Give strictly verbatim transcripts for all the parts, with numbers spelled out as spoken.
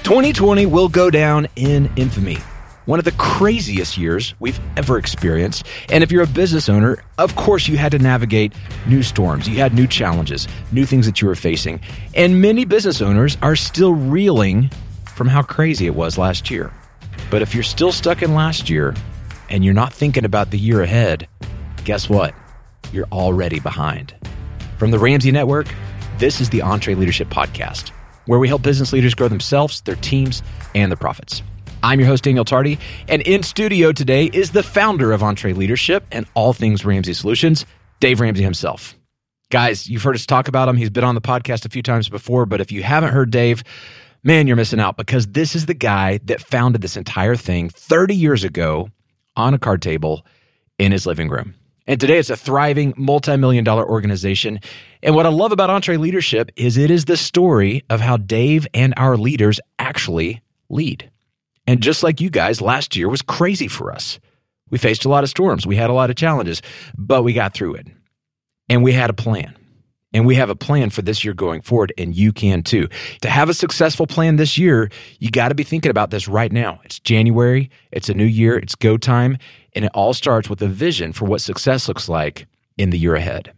twenty twenty will go down in infamy. One of the craziest years we've ever experienced. And if you're a business owner, of course you had to navigate new storms. You had new challenges, new things that you were facing. And many business owners are still reeling from how crazy it was last year. But if you're still stuck in last year and you're not thinking about the year ahead, guess what? You're already behind. From the Ramsey Network, this is the EntreLeadership Podcast, where we help business leaders grow themselves, their teams, and their profits. I'm your host, Daniel Tardy, and in studio today is the founder of EntreLeadership and all things Ramsey Solutions, Dave Ramsey himself. Guys, you've heard us talk about him. He's been on the podcast a few times before, but if you haven't heard Dave, man, you're missing out, because this is the guy that founded this entire thing thirty years ago on a card table in his living room. And today it's a thriving multi-million dollar organization. And what I love about EntreLeadership is it is the story of how Dave and our leaders actually lead. And just like you guys, last year was crazy for us. We faced a lot of storms. We had a lot of challenges, but we got through it. And we had a plan. And we have a plan for this year going forward, and you can too. To have a successful plan this year, you got to be thinking about this right now. It's January, it's a new year, it's go time, and it all starts with a vision for what success looks like in the year ahead.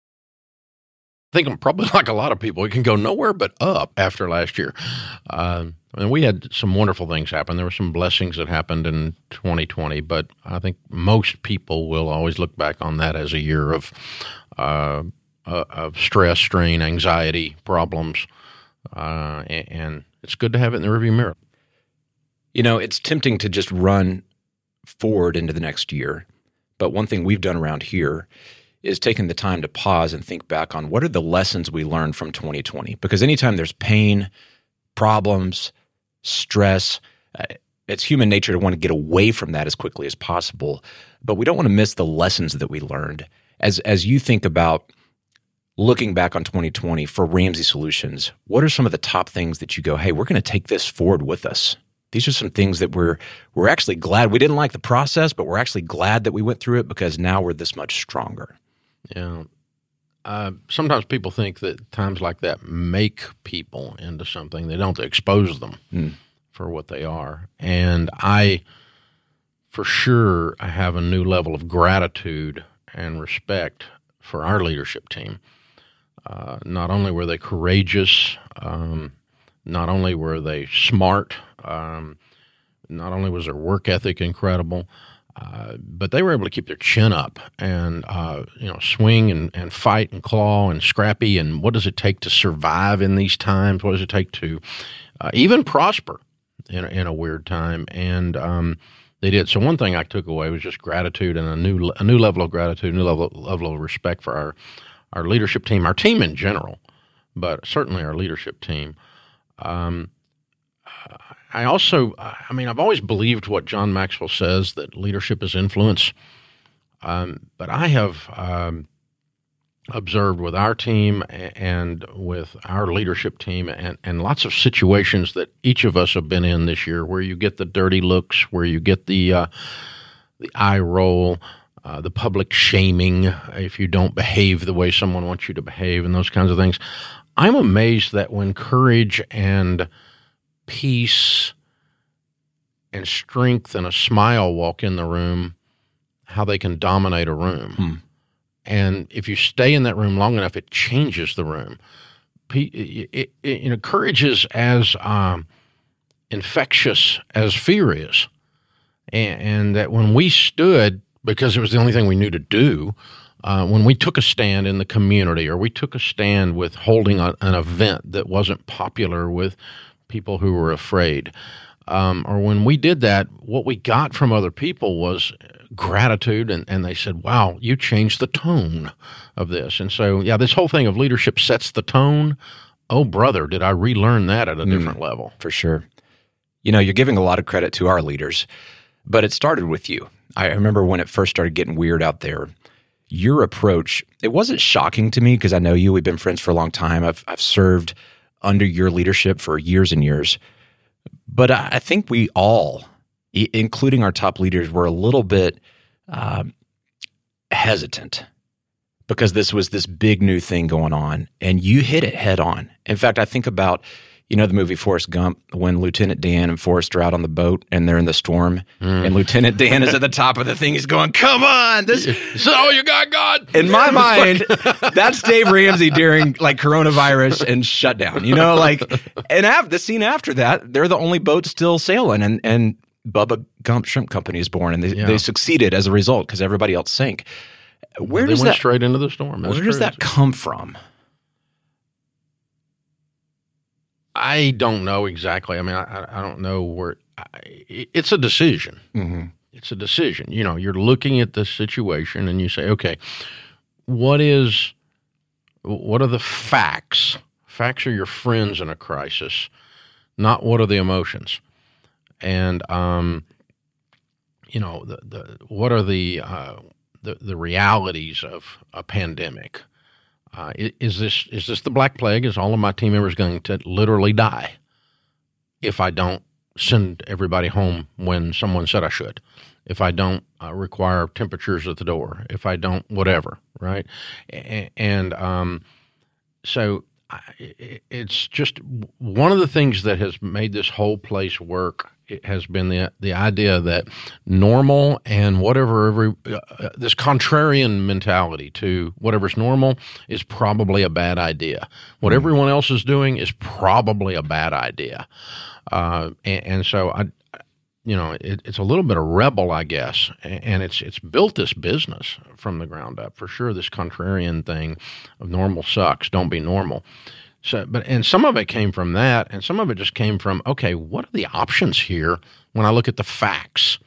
I think I'm probably like a lot of people. We can go nowhere but up after last year. Um, and we had some wonderful things happen. There were some blessings that happened in twenty twenty, but I think most people will always look back on that as a year of uh, uh, of stress, strain, anxiety, problems, uh, and, and it's good to have it in the rearview mirror. You know, it's tempting to just run forward into the next year, but one thing we've done around here is taking the time to pause and think back on what are the lessons we learned from twenty twenty. Because anytime there's pain, problems, stress, uh, it's human nature to want to get away from that as quickly as possible. But we don't want to miss the lessons that we learned. As as you think about looking back on twenty twenty for Ramsey Solutions, what are some of the top things that you go, hey, we're going to take this forward with us? These are some things that we're we're actually glad we didn't like the process, but we're actually glad that we went through it because now we're this much stronger. Yeah. Uh, sometimes people think that times like that make people into something. They don't expose them mm. for what they are. And I, for sure, I have a new level of gratitude and respect for our leadership team. Uh, not only were they courageous, um, not only were they smart, um, not only was their work ethic incredible, Uh, but they were able to keep their chin up and, uh, you know, swing and, and fight and claw and scrappy. And what does it take to survive in these times? What does it take to uh, even prosper in a, in a weird time? And um, they did. So one thing I took away was just gratitude and a new a new level of gratitude, a new level, level of respect for our, our leadership team, our team in general, but certainly our leadership team. Um I also, I mean, I've always believed what John Maxwell says, that leadership is influence. Um, but I have um, observed with our team and with our leadership team and, and lots of situations that each of us have been in this year where you get the dirty looks, where you get the, uh, the eye roll, uh, the public shaming if you don't behave the way someone wants you to behave and those kinds of things. I'm amazed that when courage and peace and strength and a smile walk in the room, how they can dominate a room. Hmm. And if you stay in that room long enough, it changes the room. It, it, it, you know, courage is as um, infectious as fear is. And, and that when we stood, because it was the only thing we knew to do, uh, when we took a stand in the community, or we took a stand with holding a, an event that wasn't popular with people who were afraid, um, or when we did that, what we got from other people was gratitude, and, and they said, wow, you changed the tone of this. And so, yeah, this whole thing of leadership sets the tone. Oh, brother, did I relearn that at a different mm, level? For sure. You know, you're giving a lot of credit to our leaders, but it started with you. I remember when it first started getting weird out there, your approach, it wasn't shocking to me because I know you. We've been friends for a long time. I've I've served under your leadership for years and years. But I think we all, including our top leaders, were a little bit um, hesitant because this was this big new thing going on, and you hit it head on. In fact, I think about You know the movie Forrest Gump, when Lieutenant Dan and Forrest are out on the boat and they're in the storm, mm. and Lieutenant Dan is at the top of the thing. He's going, "Come on, this is all you got, God." In my mind, that's Dave Ramsey during like coronavirus and shutdown. You know, like, and after, the scene after that, they're the only boat still sailing, and and Bubba Gump Shrimp Company is born, and they, yeah. they succeeded as a result because everybody else sank. Where they does went that straight into the storm? That's where does crazy. that come from? I don't know exactly. I mean, I, I don't know where I, it's a decision. Mm-hmm. It's a decision. You know, you're looking at this situation and you say, okay, what is, what are the facts? Facts are your friends in a crisis, not what are the emotions. And, um, you know, the, the, what are the, uh, the, the realities of a pandemic? Uh, is this is this the Black Plague? Is all of my team members going to literally die if I don't send everybody home when someone said I should? If I don't uh, require temperatures at the door? If I don't whatever, right? And, and um, so I, it's just one of the things that has made this whole place work. It has been the the idea that normal and whatever every uh, this contrarian mentality to whatever's normal is probably a bad idea. What mm-hmm. everyone else is doing is probably a bad idea, uh, and, and so I, you know, it, it's a little bit of rebel, I guess, and it's it's built this business from the ground up for sure. This contrarian thing of normal sucks, don't be normal. So, but and some of it came from that, and some of it just came from, okay, what are the options here when I look at the facts?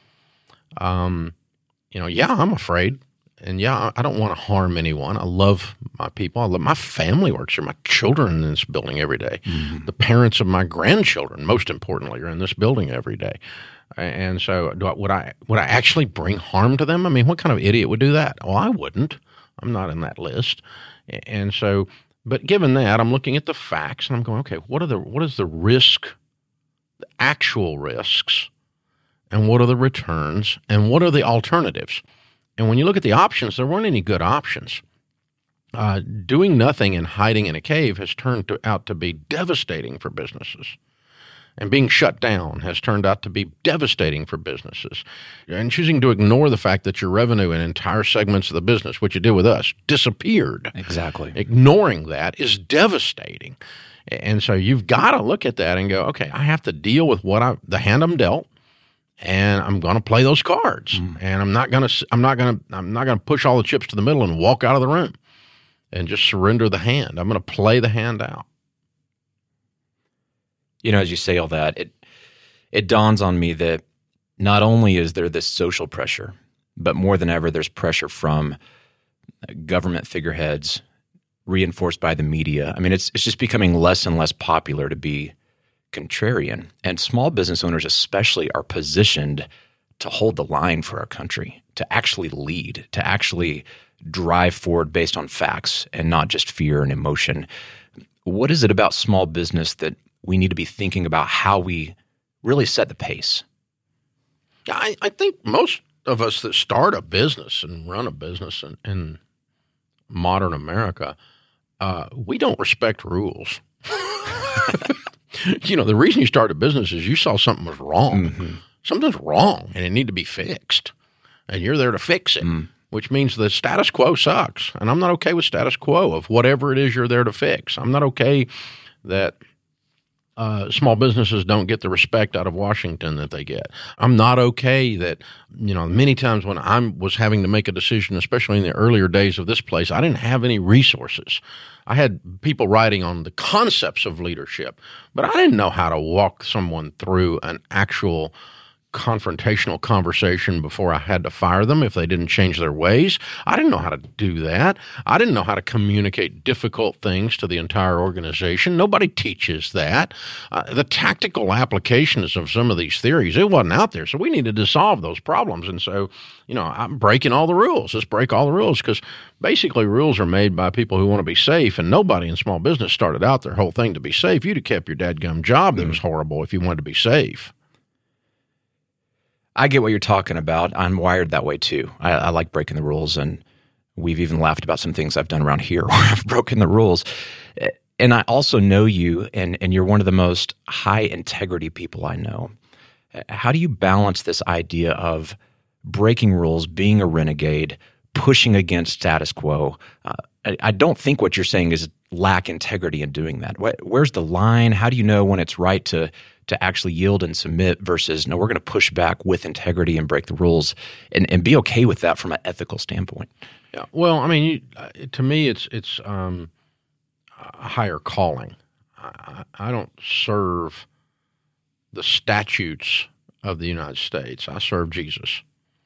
Um, you know, yeah, I'm afraid, and yeah, I don't want to harm anyone. I love my people. I love my family works here. My children in this building every day. Mm-hmm. The parents of my grandchildren, most importantly, are in this building every day. And so, do I, would I would I actually bring harm to them? I mean, what kind of idiot would do that? Well, I wouldn't. I'm not in that list, and so. But given that, I'm looking at the facts and I'm going, okay, what are the what is the risk, the actual risks, and what are the returns, and what are the alternatives? And when you look at the options, there weren't any good options. Uh, doing nothing and hiding in a cave has turned to, out to be devastating for businesses. And being shut down has turned out to be devastating for businesses. And choosing to ignore the fact that your revenue in entire segments of the business, which you did with us, disappeared. Exactly. Ignoring that is devastating. And so you've got to look at that and go, okay, I have to deal with what I, the hand I'm dealt, and I'm going to play those cards. Mm. And I'm not going to, I'm not going to, I'm not going to push all the chips to the middle and walk out of the room and just surrender the hand. I'm going to play the hand out. You know, as you say all that, it it dawns on me that not only is there this social pressure, but more than ever, there's pressure from government figureheads, reinforced by the media. I mean, it's it's just becoming less and less popular to be contrarian. And small business owners especially are positioned to hold the line for our country, to actually lead, to actually drive forward based on facts and not just fear and emotion. What is it about small business that we need to be thinking about how we really set the pace? I, I think most of us that start a business and run a business in, in modern America, uh, we don't respect rules. You know, the reason you start a business is you saw something was wrong. Mm-hmm. Something's wrong and it needed to be fixed. And you're there to fix it, mm. which means the status quo sucks. And I'm not okay with status quo of whatever it is you're there to fix. I'm not okay that Uh, small businesses don't get the respect out of Washington that they get. I'm not okay that, you know, many times when I was having to make a decision, especially in the earlier days of this place, I didn't have any resources. I had people writing on the concepts of leadership, but I didn't know how to walk someone through an actual confrontational conversation before I had to fire them if they didn't change their ways. I didn't know how to do that. I didn't know how to communicate difficult things to the entire organization. Nobody teaches that. Uh, the tactical applications of some of these theories, it wasn't out there. So we needed to solve those problems. And so, you know, I'm breaking all the rules. Let's break all the rules because basically rules are made by people who want to be safe, and nobody in small business started out their whole thing to be safe. You'd have kept your dadgum job that was horrible if you wanted to be safe. I get what you're talking about. I'm wired that way too. I, I like breaking the rules, and we've even laughed about some things I've done around here where I've broken the rules. and I also know you, and, and you're one of the most high integrity people I know. How do you balance this idea of breaking rules, being a renegade, pushing against status quo? Uh, I, I don't think what you're saying is lack integrity in doing that. Where, where's the line? How do you know when it's right to to actually yield and submit versus, no, we're going to push back with integrity and break the rules and, and be okay with that from an ethical standpoint? Yeah. Well, I mean, you, uh, to me, it's it's um, a higher calling. I, I don't serve the statutes of the United States. I serve Jesus.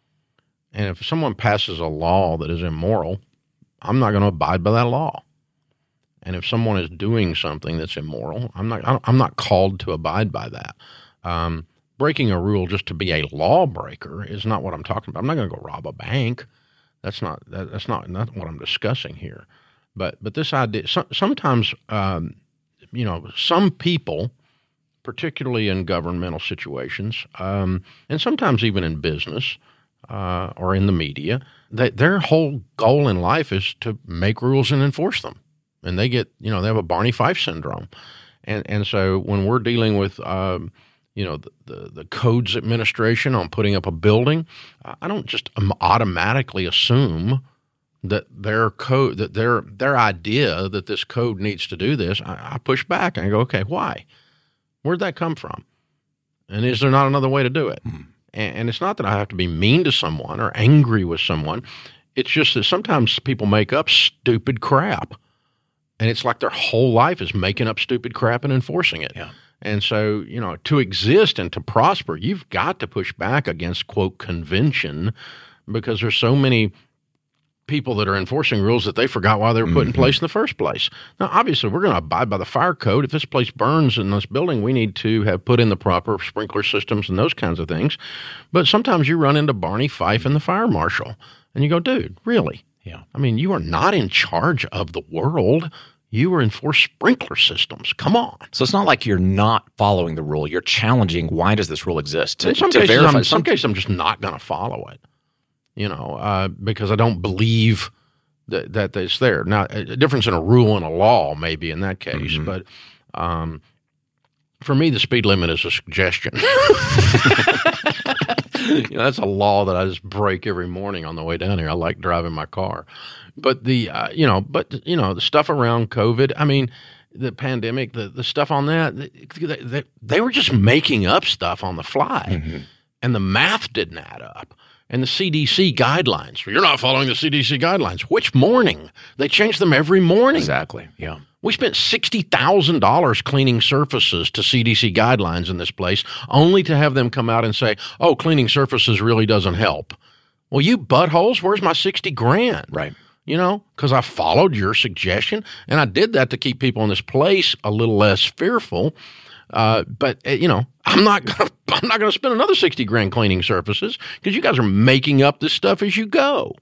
And if someone passes a law that is immoral, I'm not going to abide by that law. And if someone is doing something that's immoral, I'm not I'm not called to abide by that. Um, breaking a rule just to be a lawbreaker is not what I'm talking about. I'm not going to go rob a bank. That's not that, that's not, not what I'm discussing here. But but this idea, so, sometimes, um, you know, some people, particularly in governmental situations, um, and sometimes even in business uh, or in the media, they, their whole goal in life is to make rules and enforce them. And they get, you know, they have a Barney Fife syndrome. And and so when we're dealing with, um, you know, the, the, the codes administration on putting up a building, I don't just automatically assume that their code, that their their idea that this code needs to do this. I, I push back and I go, okay, why? Where'd that come from? And is there not another way to do it? Hmm. And, and it's not that I have to be mean to someone or angry with someone. It's just that sometimes people make up stupid crap. And it's like their whole life is making up stupid crap and enforcing it. Yeah. And so, you know, to exist and to prosper, you've got to push back against, quote, convention, because there's so many people that are enforcing rules that they forgot why they were put mm-hmm. in place in the first place. Now, obviously, we're going to abide by the fire code. If this place burns in this building, we need to have put in the proper sprinkler systems and those kinds of things. But sometimes you run into Barney Fife and the fire marshal, and you go, dude, really? Yeah. I mean, you are not in charge of the world. You are in for sprinkler systems. Come on. So it's not like you're not following the rule. You're challenging, why does this rule exist? To, in some, to cases, verify. I'm, some cases, I'm just not going to follow it, you know, uh, because I don't believe that, that it's there. Now, a difference in a rule and a law maybe in that case, mm-hmm. but um, for me, the speed limit is a suggestion. You know, that's a law that I just break every morning on the way down here. I like driving my car. But the, uh, you know, but, you know, the stuff around COVID, I mean, the pandemic, the, the stuff on that, they, they, they were just making up stuff on the fly. Mm-hmm. And the math didn't add up. And the C D C guidelines, you're not following the C D C guidelines. Which morning? They change them every morning. Exactly, yeah. We spent sixty thousand dollars cleaning surfaces to C D C guidelines in this place, only to have them come out and say, oh, cleaning surfaces really doesn't help. Well, you buttholes, where's my sixty grand? Right. You know, because I followed your suggestion, and I did that to keep people in this place a little less fearful. Uh, but, you know, I'm not going to I'm not going to spend another sixty grand cleaning surfaces because you guys are making up this stuff as you go.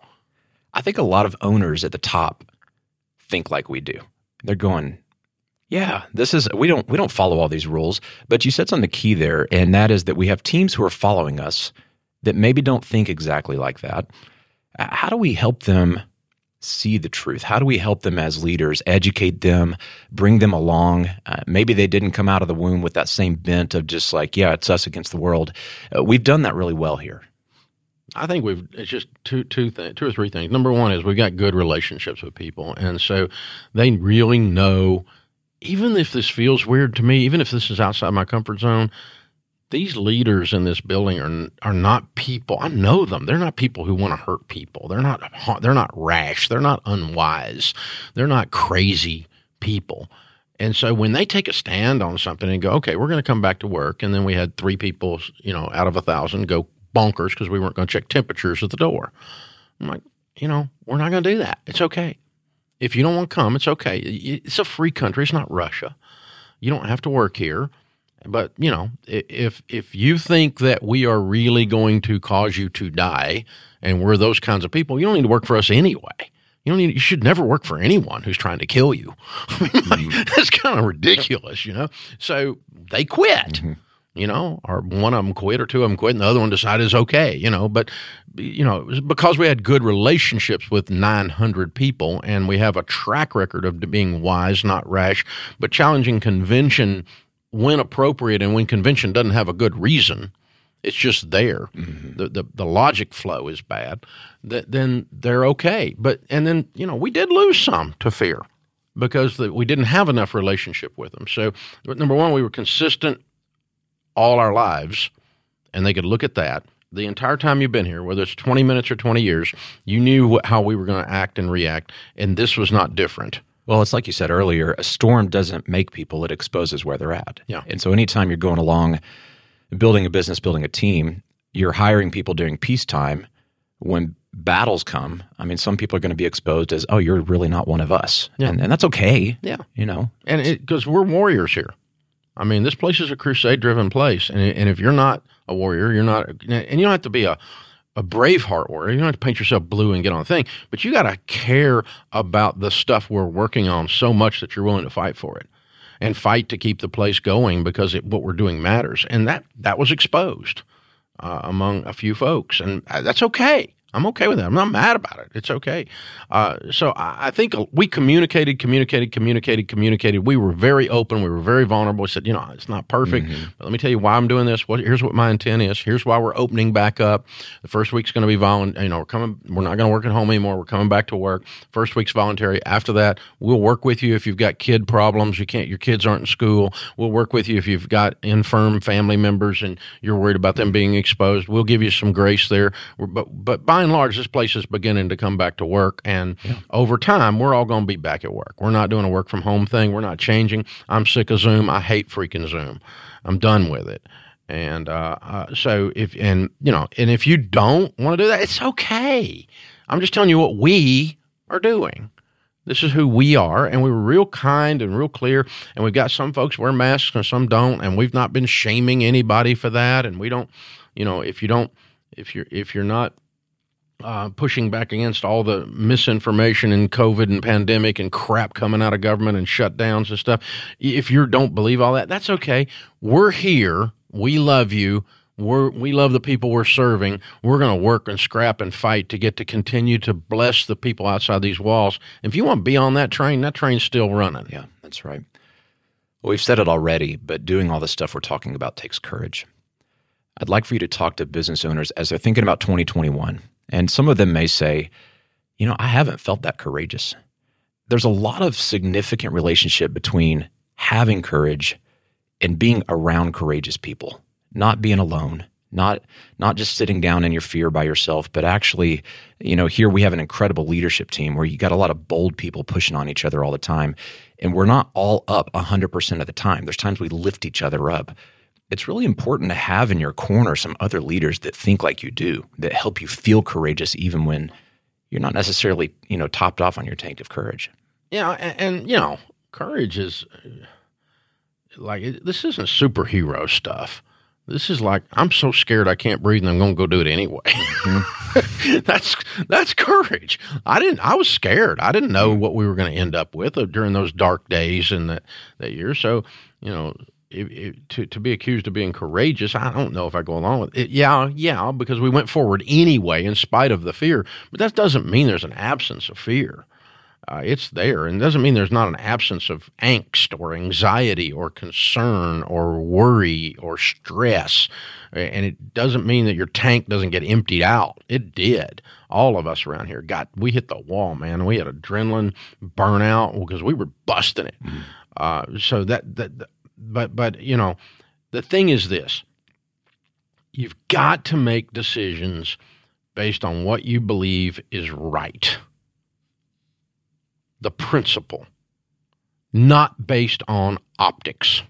I think a lot of owners at the top think like we do. They're going, yeah, this is we don't we don't follow all these rules. But you said something key there, and that is that we have teams who are following us that maybe don't think exactly like that. How do we help them see the truth? How do we help them as leaders, educate them, bring them along? Uh, maybe they didn't come out of the womb with that same bent of just like, yeah, it's us against the world. Uh, we've done that really well here. I think we've it's just two two th- two or three things. Number one is we've got good relationships with people, and so they really know. Even if this feels weird to me, even if this is outside my comfort zone, these leaders in this building are are not people. I know them. They're not people who want to hurt people. They're not. They're not rash. They're not unwise. They're not crazy people. And so when they take a stand on something and go, okay, we're going to come back to work, and then we had three people, you know, out of a thousand go bonkers because we weren't going to check temperatures at the door. I'm like, you know, we're not going to do that. It's okay. If you don't want to come, it's okay. It's a free country. It's not Russia. You don't have to work here. But, you know, if if you think that we are really going to cause you to die and we're those kinds of people, you don't need to work for us anyway. You don't need. You should never work for anyone who's trying to kill you. I mean, like, that's kind of ridiculous, you know. So they quit. Mm-hmm. you know, or one of them quit or two of them quit and the other one decided it's okay, you know, but, you know, it was because we had good relationships with nine hundred people and we have a track record of being wise, not rash, but challenging convention when appropriate and when convention doesn't have a good reason. It's just there. Mm-hmm. The, the the logic flow is bad. Th- then they're okay. But and then you know we did lose some to fear because the, we didn't have enough relationship with them. So number one, we were consistent all our lives, and they could look at that the entire time you've been here, whether it's twenty minutes or twenty years. You knew wh- how we were going to act and react, and this was not different. Well, it's like you said earlier. A storm doesn't make people; it exposes where they're at. Yeah. And so anytime you're going along, building a business, building a team, you're hiring people during peacetime. When battles come, I mean, some people are going to be exposed as, oh, you're really not one of us. Yeah. And, and that's okay. Yeah. You know? And because we're warriors here. I mean, this place is a crusade-driven place. And, and if you're not a warrior, you're not – and you don't have to be a, a Braveheart warrior. You don't have to paint yourself blue and get on the thing. But you got to care about the stuff we're working on so much that you're willing to fight for it. And fight to keep the place going because it, what we're doing matters. And that, that was exposed uh, among a few folks. And that's okay. I'm okay with that. I'm not mad about it. It's okay. Uh, so I, I think we communicated, communicated, communicated, communicated. We were very open. We were very vulnerable. We said, you know, it's not perfect, mm-hmm. but let me tell you why I'm doing this. What, here's what my intent is. Here's why we're opening back up. The first week's going to be voluntary. You know, we're coming. We're not going to work at home anymore. We're coming back to work. First week's voluntary. After that, we'll work with you if you've got kid problems. You can't. Your kids aren't in school. We'll work with you if you've got infirm family members and you're worried about them being exposed. We'll give you some grace there. We're, but but by and large, this place is beginning to come back to work, and yeah. over time, we're all going to be back at work. We're not doing a work from home thing. We're not changing. I'm sick of Zoom. I hate freaking Zoom. I'm done with it. And uh, uh, so if and you know, and if you don't want to do that, it's okay. I'm just telling you what we are doing. This is who we are, and we were real kind and real clear. And we've got some folks wear masks and some don't, and we've not been shaming anybody for that. And we don't, you know, if you don't, if you're if you're not. Uh, pushing back against all the misinformation and COVID and pandemic and crap coming out of government and shutdowns and stuff. If you don't believe all that, that's okay. We're here. We love you. We're, we love the people we're serving. We're going to work and scrap and fight to get to continue to bless the people outside these walls. If you want to be on that train, that train's still running. Yeah, that's right. Well, we've said it already, but doing all the stuff we're talking about takes courage. I'd like for you to talk to business owners as they're thinking about twenty twenty-one. And some of them may say, you know, I haven't felt that courageous. There's a lot of significant relationship between having courage and being around courageous people, not being alone, not not just sitting down in your fear by yourself, but actually, you know, here we have an incredible leadership team where you got a lot of bold people pushing on each other all the time. And we're not all up one hundred percent of the time. There's times we lift each other up. It's really important to have in your corner some other leaders that think like you do, that help you feel courageous even when you're not necessarily, you know, topped off on your tank of courage. Yeah, and, and you know, courage is like, this isn't superhero stuff. This is like, I'm so scared I can't breathe and I'm going to go do it anyway. Mm-hmm. that's that's courage. I didn't. I was scared. I didn't know what we were going to end up with during those dark days in that, that year. So, you know, If, if, to to be accused of being courageous, I don't know if I go along with it. Yeah, yeah, because we went forward anyway in spite of the fear. But that doesn't mean there's an absence of fear. Uh, it's there, and it doesn't mean there's not an absence of angst or anxiety or concern or worry or stress. And it doesn't mean that your tank doesn't get emptied out. It did. All of us around here got, we hit the wall, man. We had adrenaline burnout because we were busting it. Mm. Uh, so that that. that But, but you know, the thing is this. You've got to make decisions based on what you believe is right. The principle, not based on optics.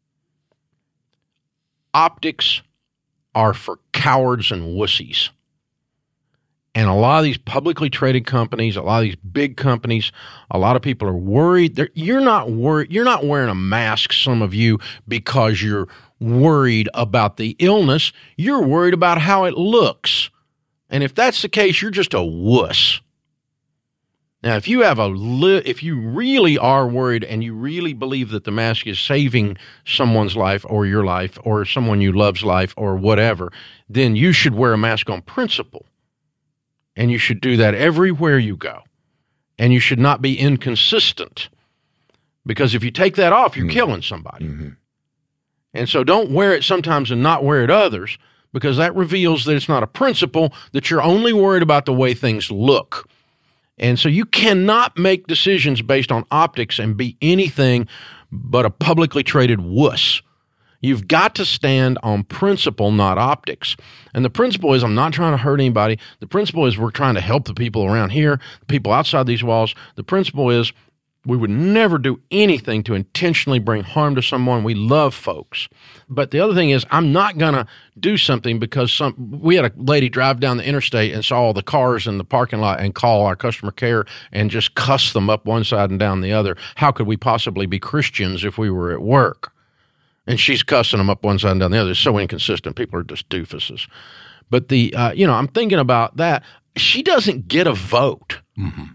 Optics are for cowards and wussies. And a lot of these publicly traded companies, a lot of these big companies, a lot of people are worried. They're, you're not worried. You're not wearing a mask, some of you, because you're worried about the illness. You're worried about how it looks. And if that's the case, you're just a wuss. Now, if you have a li- if you really are worried and you really believe that the mask is saving someone's life or your life or someone you love's life or whatever, then you should wear a mask on principle. And you should do that everywhere you go. And you should not be inconsistent. Because if you take that off, you're mm-hmm. killing somebody. Mm-hmm. And so don't wear it sometimes and not wear it others, because that reveals that it's not a principle, that you're only worried about the way things look. And so you cannot make decisions based on optics and be anything but a publicly traded wuss. You've got to stand on principle, not optics. And the principle is, I'm not trying to hurt anybody. The principle is we're trying to help the people around here, the people outside these walls. The principle is we would never do anything to intentionally bring harm to someone. We love folks. But the other thing is, I'm not going to do something because some. We had a lady drive down the interstate and saw all the cars in the parking lot and call our customer care and just cuss them up one side and down the other. How could we possibly be Christians if we were at work? And she's cussing them up one side and down the other. It's so inconsistent. People are just doofuses. But the, uh, you know, I'm thinking about that. She doesn't get a vote. Mm-hmm.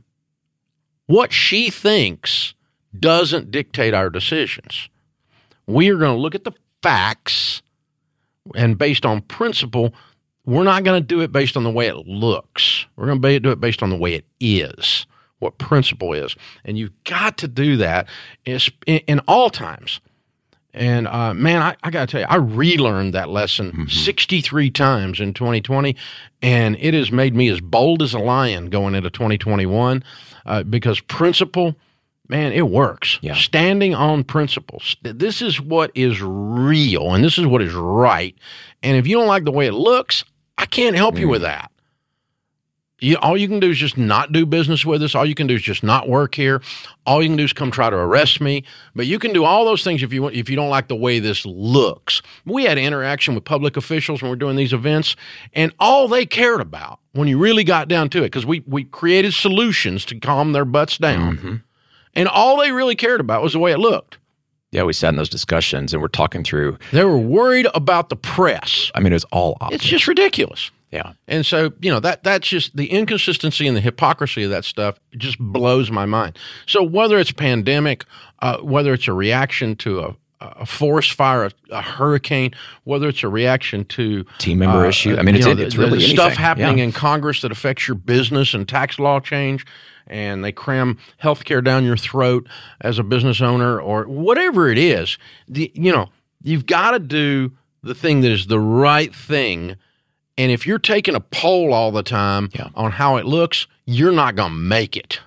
What she thinks doesn't dictate our decisions. We are going to look at the facts, and based on principle, we're not going to do it based on the way it looks. We're going to do it based on the way it is, what principle is. And you've got to do that in, in all times. And, uh, man, I, I got to tell you, I relearned that lesson mm-hmm. sixty-three times in twenty twenty, and it has made me as bold as a lion going into twenty twenty-one uh, because principle, man, it works. Yeah. Standing on principles. This is what is real, and this is what is right. And if you don't like the way it looks, I can't help mm. you with that. You, all you can do is just not do business with us. All you can do is just not work here. All you can do is come try to arrest me. But you can do all those things if you want, if you don't like the way this looks. We had interaction with public officials when we're doing these events, and all they cared about when you really got down to it, because we, we created solutions to calm their butts down, mm-hmm. and all they really cared about was the way it looked. Yeah, we sat in those discussions and we're talking through. They were worried about the press. I mean, it was all optics. It's just ridiculous. Yeah. And so, you know, that that's just the inconsistency and the hypocrisy of that stuff just blows my mind. So whether it's pandemic, uh, whether it's a reaction to a, a forest fire, a, a hurricane, whether it's a reaction to team member uh, issue. I mean, it's, know, it's the, really the anything. Stuff happening yeah. in Congress that affects your business and tax law change, and they cram healthcare down your throat as a business owner or whatever it is. The, you know, you've got to do the thing that is the right thing. And if you're taking a poll all the time yeah. on how it looks, you're not going to make it.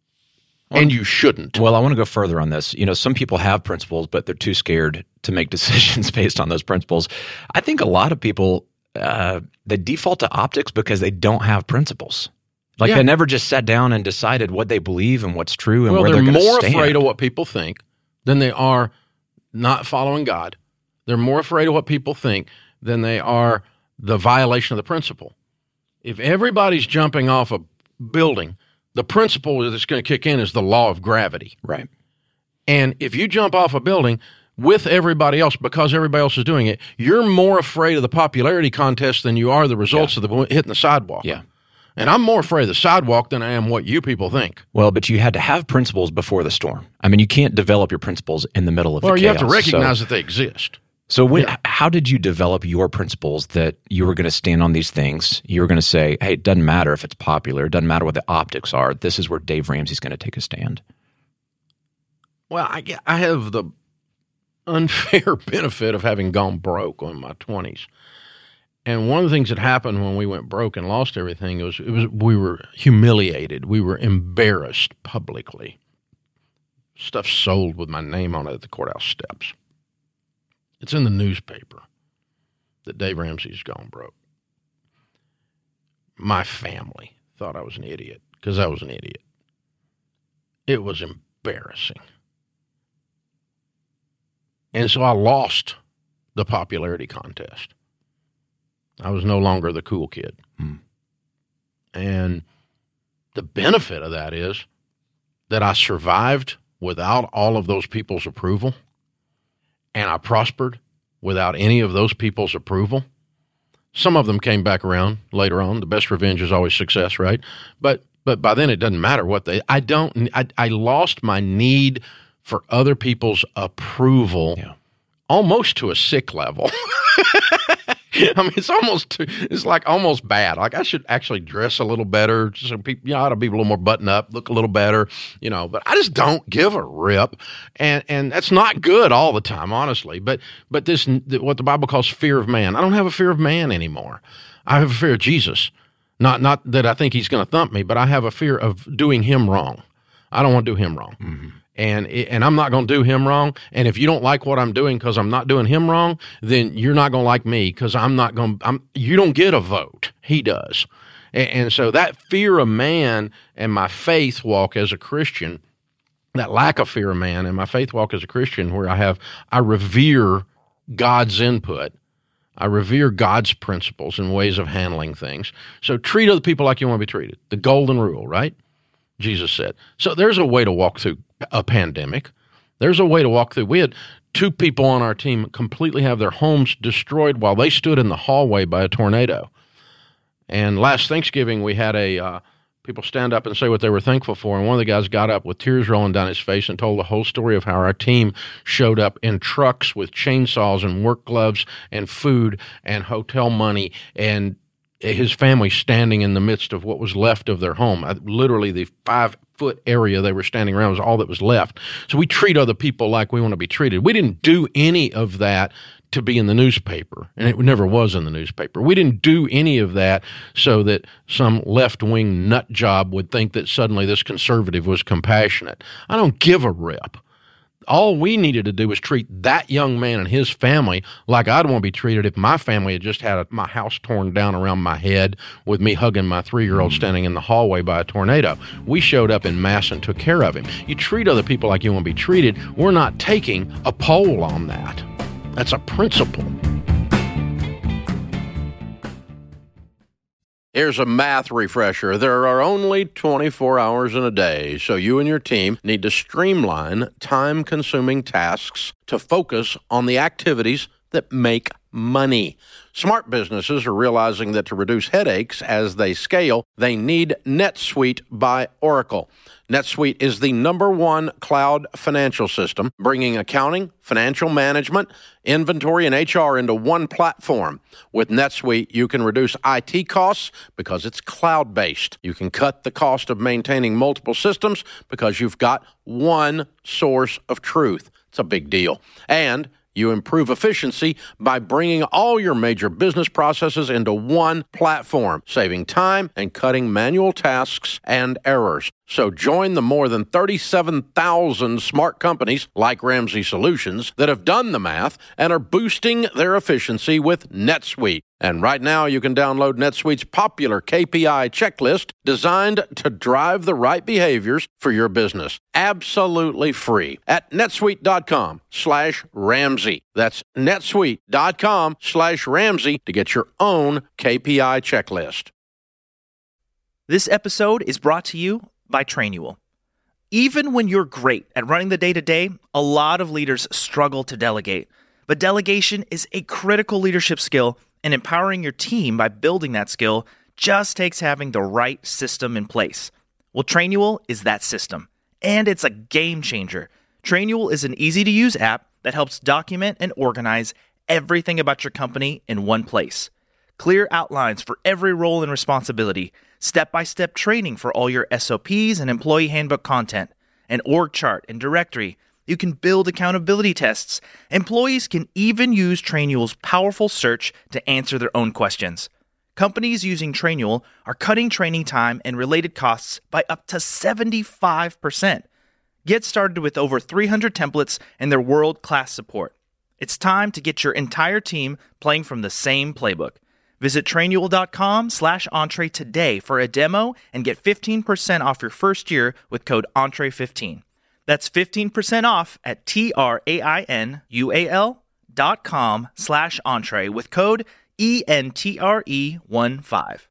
And you shouldn't. Well, I want to go further on this. You know, some people have principles, but they're too scared to make decisions based on those principles. I think a lot of people, uh, they default to optics because they don't have principles. Like yeah. they never just sat down and decided what they believe and what's true and well, where they're, they're going to stand. They're more afraid of what people think than they are not following God. They're more afraid of what people think than they are the violation of the principle. If everybody's jumping off a building, the principle that's going to kick in is the law of gravity. Right. And if you jump off a building with everybody else because everybody else is doing it, you're more afraid of the popularity contest than you are the results yeah. of the hitting the sidewalk. Yeah. And I'm more afraid of the sidewalk than I am what you people think. Well, but you had to have principles before the storm. I mean, you can't develop your principles in the middle of well, the chaos. chaos. Well, you have to recognize so, that they exist. So when, yeah. how did you develop your principles that you were going to stand on these things? You were going to say, hey, it doesn't matter if it's popular. It doesn't matter what the optics are. This is where Dave Ramsey's going to take a stand. Well, I, I have the unfair benefit of having gone broke in my twenties. And one of the things that happened when we went broke and lost everything was, it was we were humiliated. We were embarrassed publicly. Stuff sold with my name on it at the courthouse steps. It's in the newspaper that Dave Ramsey's gone broke. My family thought I was an idiot because I was an idiot. It was embarrassing. And so I lost the popularity contest. I was no longer the cool kid. Hmm. And the benefit of that is that I survived without all of those people's approval, and I prospered without any of those people's approval. Some of them came back around later on. The best revenge is always success, right? But But by then it doesn't matter what they, I don't, I, I lost my need for other people's approval yeah. almost to a sick level. I mean, it's almost, too, it's like almost bad. Like I should actually dress a little better. So people, you know, I ought to be a little more buttoned up, look a little better, you know, but I just don't give a rip. And, and that's not good all the time, honestly. But, but this, what the Bible calls fear of man, I don't have a fear of man anymore. I have a fear of Jesus. Not, not that I think he's going to thump me, but I have a fear of doing him wrong. I don't want to do him wrong. Mm-hmm. And and I'm not going to do him wrong. And if you don't like what I'm doing because I'm not doing him wrong, then you're not going to like me because I'm not going to, you don't get a vote. He does. And, and so that fear of man and my faith walk as a Christian, that lack of fear of man and my faith walk as a Christian where I have, I revere God's input. I revere God's principles and ways of handling things. So treat other people like you want to be treated. The golden rule, right? Jesus said. So there's a way to walk through a pandemic. There's a way to walk through. We had two people on our team completely have their homes destroyed while they stood in the hallway by a tornado. And last Thanksgiving, we had a uh, people stand up and say what they were thankful for. And one of the guys got up with tears rolling down his face and told the whole story of how our team showed up in trucks with chainsaws and work gloves and food and hotel money and his family standing in the midst of what was left of their home. Literally the five-foot area they were standing around was all that was left. So we treat other people like we want to be treated. We didn't do any of that to be in the newspaper, and it never was in the newspaper. We didn't do any of that so that some left-wing nut job would think that suddenly this conservative was compassionate. I don't give a rip. All we needed to do was treat that young man and his family like I'd want to be treated if my family had just had a, my house torn down around my head with me hugging my three-year-old standing in the hallway by a tornado. We showed up in mass and took care of him. You treat other people like you want to be treated. We're not taking a poll on that. That's a principle. Here's a math refresher. There are only twenty-four hours in a day, so you and your team need to streamline time-consuming tasks to focus on the activities that make money. Smart businesses are realizing that to reduce headaches as they scale, they need NetSuite by Oracle. NetSuite is the number one cloud financial system, bringing accounting, financial management, inventory, and H R into one platform. With NetSuite, you can reduce I T costs because it's cloud-based. You can cut the cost of maintaining multiple systems because you've got one source of truth. It's a big deal. And you improve efficiency by bringing all your major business processes into one platform, saving time and cutting manual tasks and errors. So join the more than thirty-seven thousand smart companies like Ramsey Solutions that have done the math and are boosting their efficiency with NetSuite. And right now you can download NetSuite's popular K P I checklist designed to drive the right behaviors for your business. Absolutely free at netsuite.com slash Ramsey. That's netsuite.com slash Ramsey to get your own K P I checklist. This episode is brought to you by Trainual. Even when you're great at running the day-to-day, a lot of leaders struggle to delegate. But delegation is a critical leadership skill, and empowering your team by building that skill just takes having the right system in place. Well, Trainual is that system, and it's a game changer. Trainual is an easy-to-use app that helps document and organize everything about your company in one place. Clear outlines for every role and responsibility, step-by-step training for all your S O Ps and employee handbook content, an org chart and directory. You can build accountability tests. Employees can even use Trainual's powerful search to answer their own questions. Companies using Trainual are cutting training time and related costs by up to seventy-five percent. Get started with over three hundred templates and their world-class support. It's time to get your entire team playing from the same playbook. Visit Trainual.com slash Entree today for a demo and get fifteen percent off your first year with code Entree fifteen. That's fifteen percent off at T-R-A-I-N-U-A-L dot com slash Entree with code E N T R E one five.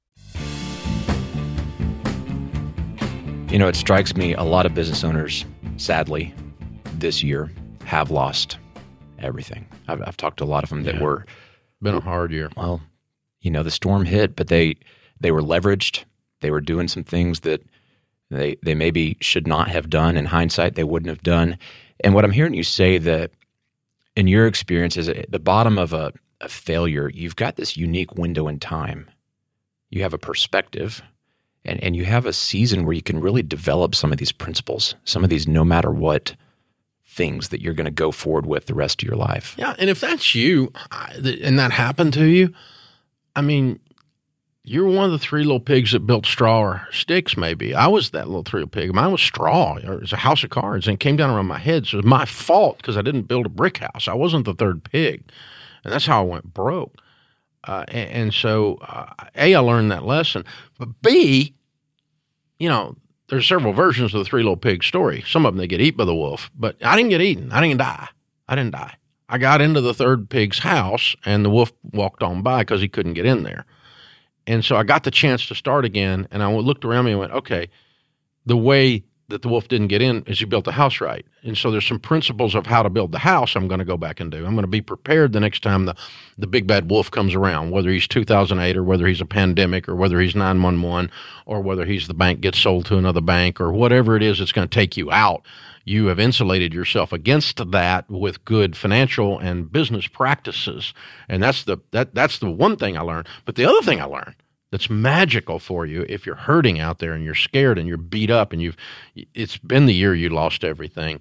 You know, it strikes me a lot of business owners, sadly, this year have lost everything. I've, I've talked to a lot of them that yeah. were... Been a hard year. Well, you know, the storm hit, but they they were leveraged. They were doing some things that they they maybe should not have done. In hindsight, they wouldn't have done. And what I'm hearing you say, that in your experience is at the bottom of a, a failure, you've got this unique window in time. You have a perspective, and, and you have a season where you can really develop some of these principles, some of these no matter what things that you're going to go forward with the rest of your life. Yeah, and if that's you, and that happened to you, I mean, you're one of the three little pigs that built straw or sticks, maybe. I was that little three little pig. Mine was straw. It was a house of cards, and it came down around my head. So it was my fault because I didn't build a brick house. I wasn't the third pig, and that's how I went broke. Uh, and, and so, uh, A, I learned that lesson. But B, you know, there's several versions of the three little pig story. Some of them, they get eaten by the wolf, but I didn't get eaten. I didn't die. I didn't die. I got into the third pig's house, and the wolf walked on by because he couldn't get in there. And so I got the chance to start again, and I looked around me and went, okay, the way that the wolf didn't get in is you built the house right. And so there's some principles of how to build the house I'm going to go back and do. I'm going to be prepared the next time the, the big bad wolf comes around, whether he's two thousand eight or whether he's a pandemic or whether he's nine one one or whether he's the bank gets sold to another bank or whatever it is that's going to take you out. You have insulated yourself against that with good financial and business practices. And that's the that that's the one thing I learned. But the other thing I learned that's magical for you if you're hurting out there and you're scared and you're beat up and you've it's been the year you lost everything.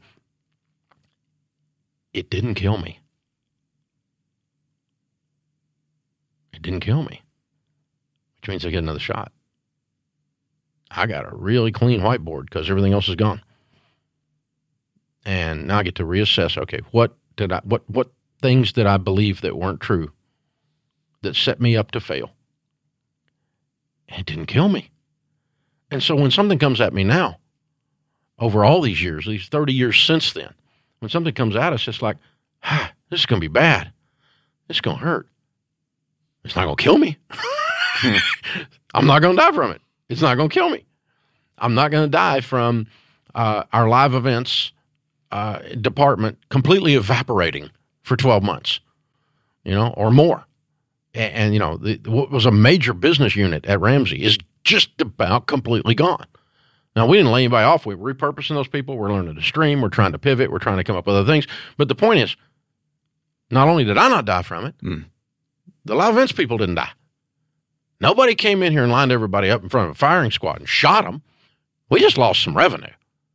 It didn't kill me. It didn't kill me, which means I get another shot. I got a really clean whiteboard because everything else is gone. And now I get to reassess, okay, what did I, what, what things did I believe that weren't true that set me up to fail? And it didn't kill me. And so when something comes at me now, over all these years, these thirty years since then, when something comes at us, it's like, ah, this is going to be bad. This is going to hurt. It's not going to kill me. I'm not going to die from it. It's not going to kill me. I'm not going to die from uh, our live events Uh, department completely evaporating for twelve months, you know, or more. And, and you know, the, what was a major business unit at Ramsey is just about completely gone. Now, we didn't lay anybody off. We were repurposing those people. We're learning to stream. We're trying to pivot. We're trying to come up with other things. But the point is, not only did I not die from it, mm. the live events people didn't die. Nobody came in here and lined everybody up in front of a firing squad and shot them. We just lost some revenue.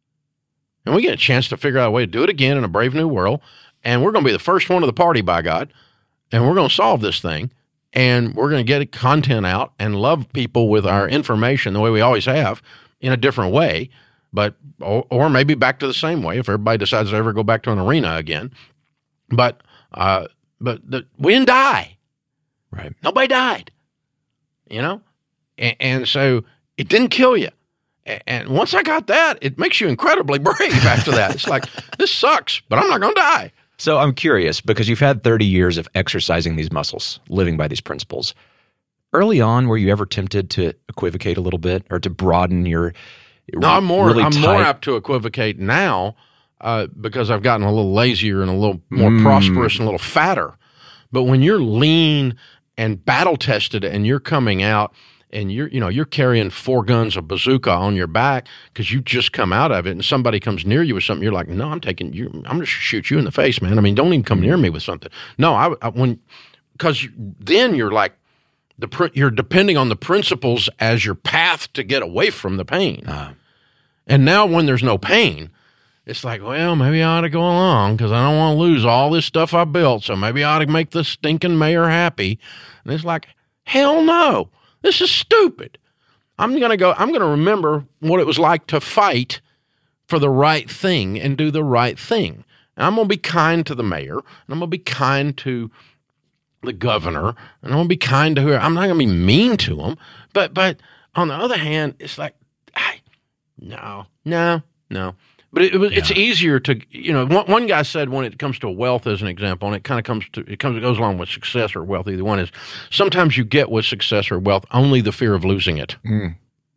And we get a chance to figure out a way to do it again in a brave new world. And we're going to be the first one of the party, by God. And we're going to solve this thing. And we're going to get content out and love people with our information the way we always have in a different way. But or, or maybe back to the same way if everybody decides to ever go back to an arena again. But uh, but the, we didn't die. Right. Nobody died. You know? And, and so it didn't kill you. And once I got that, it makes you incredibly brave after that. It's like, this sucks, but I'm not going to die. So I'm curious, because you've had thirty years of exercising these muscles, living by these principles. Early on, were you ever tempted to equivocate a little bit or to broaden your No, I'm more, really I'm tight... more apt to equivocate now uh, because I've gotten a little lazier and a little more mm. prosperous and a little fatter. But when you're lean and battle-tested and you're coming out and you're, you know, you're carrying four guns of bazooka on your back because you just come out of it, and somebody comes near you with something, you're like, no, I'm taking you. I'm just shoot you in the face, man. I mean, don't even come near me with something. No, I, I when because you, then you're like the you're depending on the principles as your path to get away from the pain. Uh, and now when there's no pain, it's like, well, maybe I ought to go along because I don't want to lose all this stuff I built. So maybe I ought to make the stinking mayor happy. And it's like, hell no. This is stupid. I'm going to go, I'm going to remember what it was like to fight for the right thing and do the right thing. And I'm going to be kind to the mayor, and I'm going to be kind to the governor, and I'm going to be kind to whoever. I'm not going to be mean to them. But, but on the other hand, it's like, I, no, no, no. But it, it was, yeah. it's easier to, you know, one, one guy said when it comes to wealth as an example, and it kind of comes to, it comes, it goes along with success or wealth, either one is, sometimes you get with success or wealth only the fear of losing it. Mm.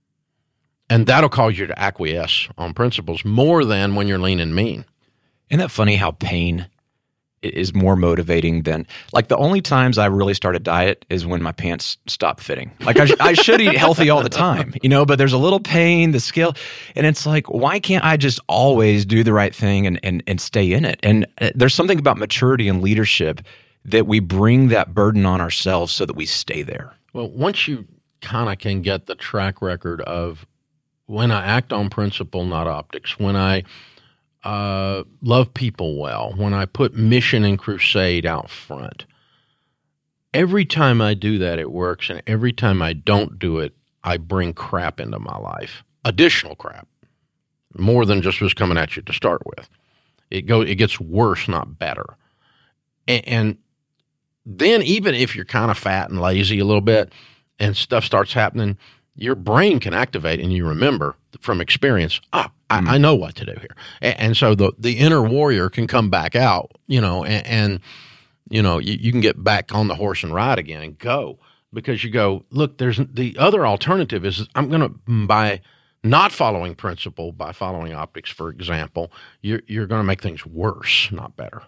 And that'll cause you to acquiesce on principles more than when you're lean and mean. Isn't that funny how pain is more motivating than, like, the only times I really start a diet is when my pants stop fitting. Like I, sh- I should eat healthy all the time, you know, but there's a little pain, the scale, and it's like, why can't I just always do the right thing and, and, and stay in it? And there's something about maturity and leadership that we bring that burden on ourselves so that we stay there. Well, once you kind of can get the track record of when I act on principle, not optics, when I Uh, love people well, when I put mission and crusade out front, every time I do that, it works. And every time I don't do it, I bring crap into my life, additional crap, more than just was coming at you to start with. It go, it gets worse, not better. And, and then even if you're kind of fat and lazy a little bit and stuff starts happening, your brain can activate and you remember from experience, ah, I, mm. I know what to do here. And, and so the, the inner warrior can come back out, you know, and, and you know, you, you can get back on the horse and ride again and go, because you go, look, there's the other alternative is I'm going to, by not following principle, by following optics, for example, you're, you're going to make things worse, not better.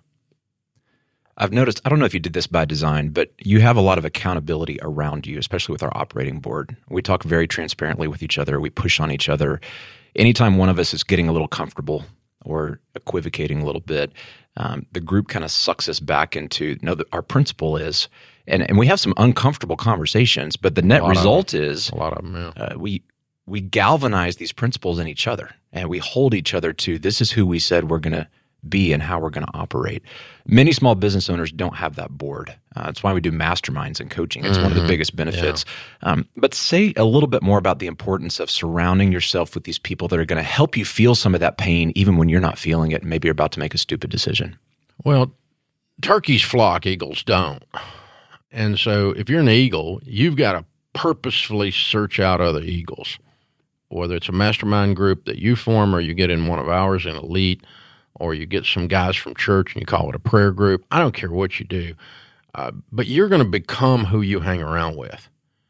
I've noticed, I don't know if you did this by design, but you have a lot of accountability around you, especially with our operating board. We talk very transparently with each other. We push on each other. Anytime one of us is getting a little comfortable or equivocating a little bit, um, the group kind of sucks us back into, no, the, our principle is, and, and we have some uncomfortable conversations, but the net result is a lot of them, yeah. uh, we we galvanize these principles in each other, and we hold each other to, this is who we said we're going to be and how we're going to operate. Many small business owners don't have that board. Uh, that's why we do masterminds and coaching. It's mm-hmm. one of the biggest benefits. Yeah. Um, but say a little bit more about the importance of surrounding yourself with these people that are going to help you feel some of that pain even when you're not feeling it and maybe you're about to make a stupid decision. Well, turkeys flock, eagles don't. And so if you're an eagle, you've got to purposefully search out other eagles, whether it's a mastermind group that you form or you get in one of ours in Elite, or you get some guys from church and you call it a prayer group. I don't care what you do, uh, but you're going to become who you hang around with.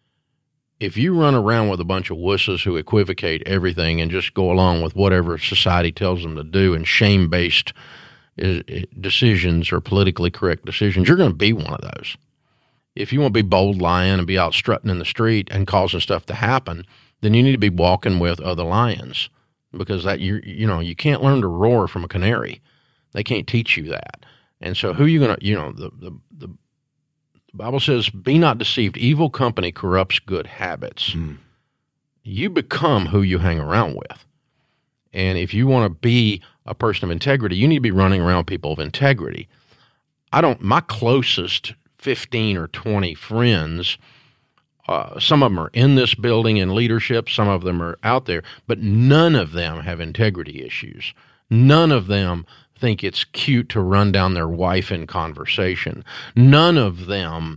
If you run around with a bunch of wusses who equivocate everything and just go along with whatever society tells them to do and shame-based is, is decisions or politically correct decisions, you're going to be one of those. If you want to be bold lion and be out strutting in the street and causing stuff to happen, then you need to be walking with other lions. Because that you you know you can't learn to roar from a canary, they can't teach you that. And so who are you gonna you know the the the Bible says, "Be not deceived. Evil company corrupts good habits." Mm. You become who you hang around with, and if you want to be a person of integrity, you need to be running around people of integrity. I don't. My closest fifteen or twenty friends. Uh, some of them are in this building in leadership. Some of them are out there, but none of them have integrity issues. None of them think it's cute to run down their wife in conversation. None of them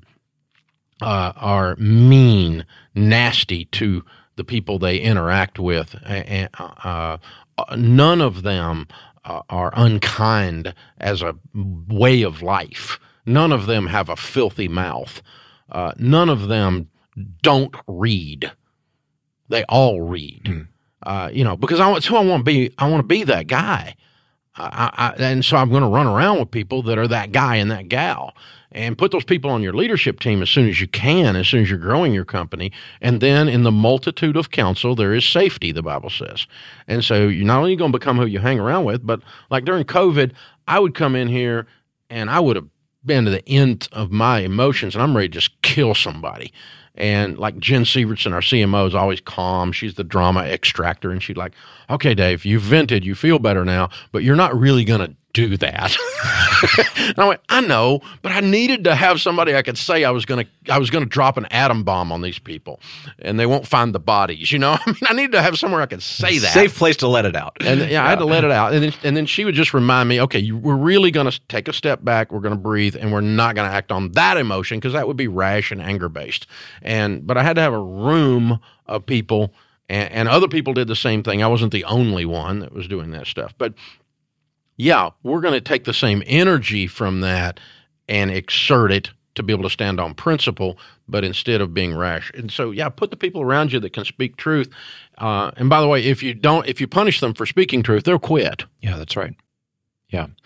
uh, are mean, nasty to the people they interact with. Uh, uh, none of them uh, are unkind as a way of life. None of them have a filthy mouth. Uh, none of them don't read. They all read, mm. uh, you know, because I want, so I want to be, I want to be that guy. I, I, and so I'm going to run around with people that are that guy and that gal, and put those people on your leadership team as soon as you can, as soon as you're growing your company. And then in the multitude of counsel, there is safety, the Bible says. And so you're not only going to become who you hang around with, but like during COVID, I would come in here and I would have been to the end of my emotions and I'm ready to just kill somebody. And like Jen Sievertson, our C M O, is always calm. She's the drama extractor. And she'd like, okay, Dave, you vented. You feel better now, but you're not really going to do that. And I went, I know, but I needed to have somebody I could say I was going to I was going to drop an atom bomb on these people and they won't find the bodies. You know, I mean, I needed to have somewhere I could say that. Safe place to let it out. And yeah, yeah. I had to let it out. And then, and then she would just remind me, okay, you, we're really going to take a step back. We're going to breathe and we're not going to act on that emotion because that would be rash and anger based. And, but I had to have a room of people and, and other people did the same thing. I wasn't the only one that was doing that stuff, but yeah, we're going to take the same energy from that and exert it to be able to stand on principle, but instead of being rash. And so, yeah, put the people around you that can speak truth. Uh, and by the way, if you don't, if you punish them for speaking truth, they'll quit. Yeah, that's right. Yeah.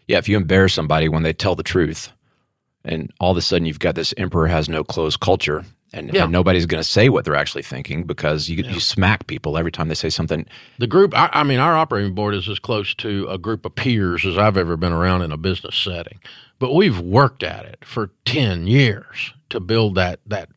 Yeah, if you embarrass somebody when they tell the truth, and all of a sudden you've got this emperor has no clothes culture, and, Yeah. and nobody's going to say what they're actually thinking because you Yeah. you smack people every time they say something. The group, I, I mean, our operating board is as close to a group of peers as I've ever been around in a business setting. But we've worked at it for ten years to build that that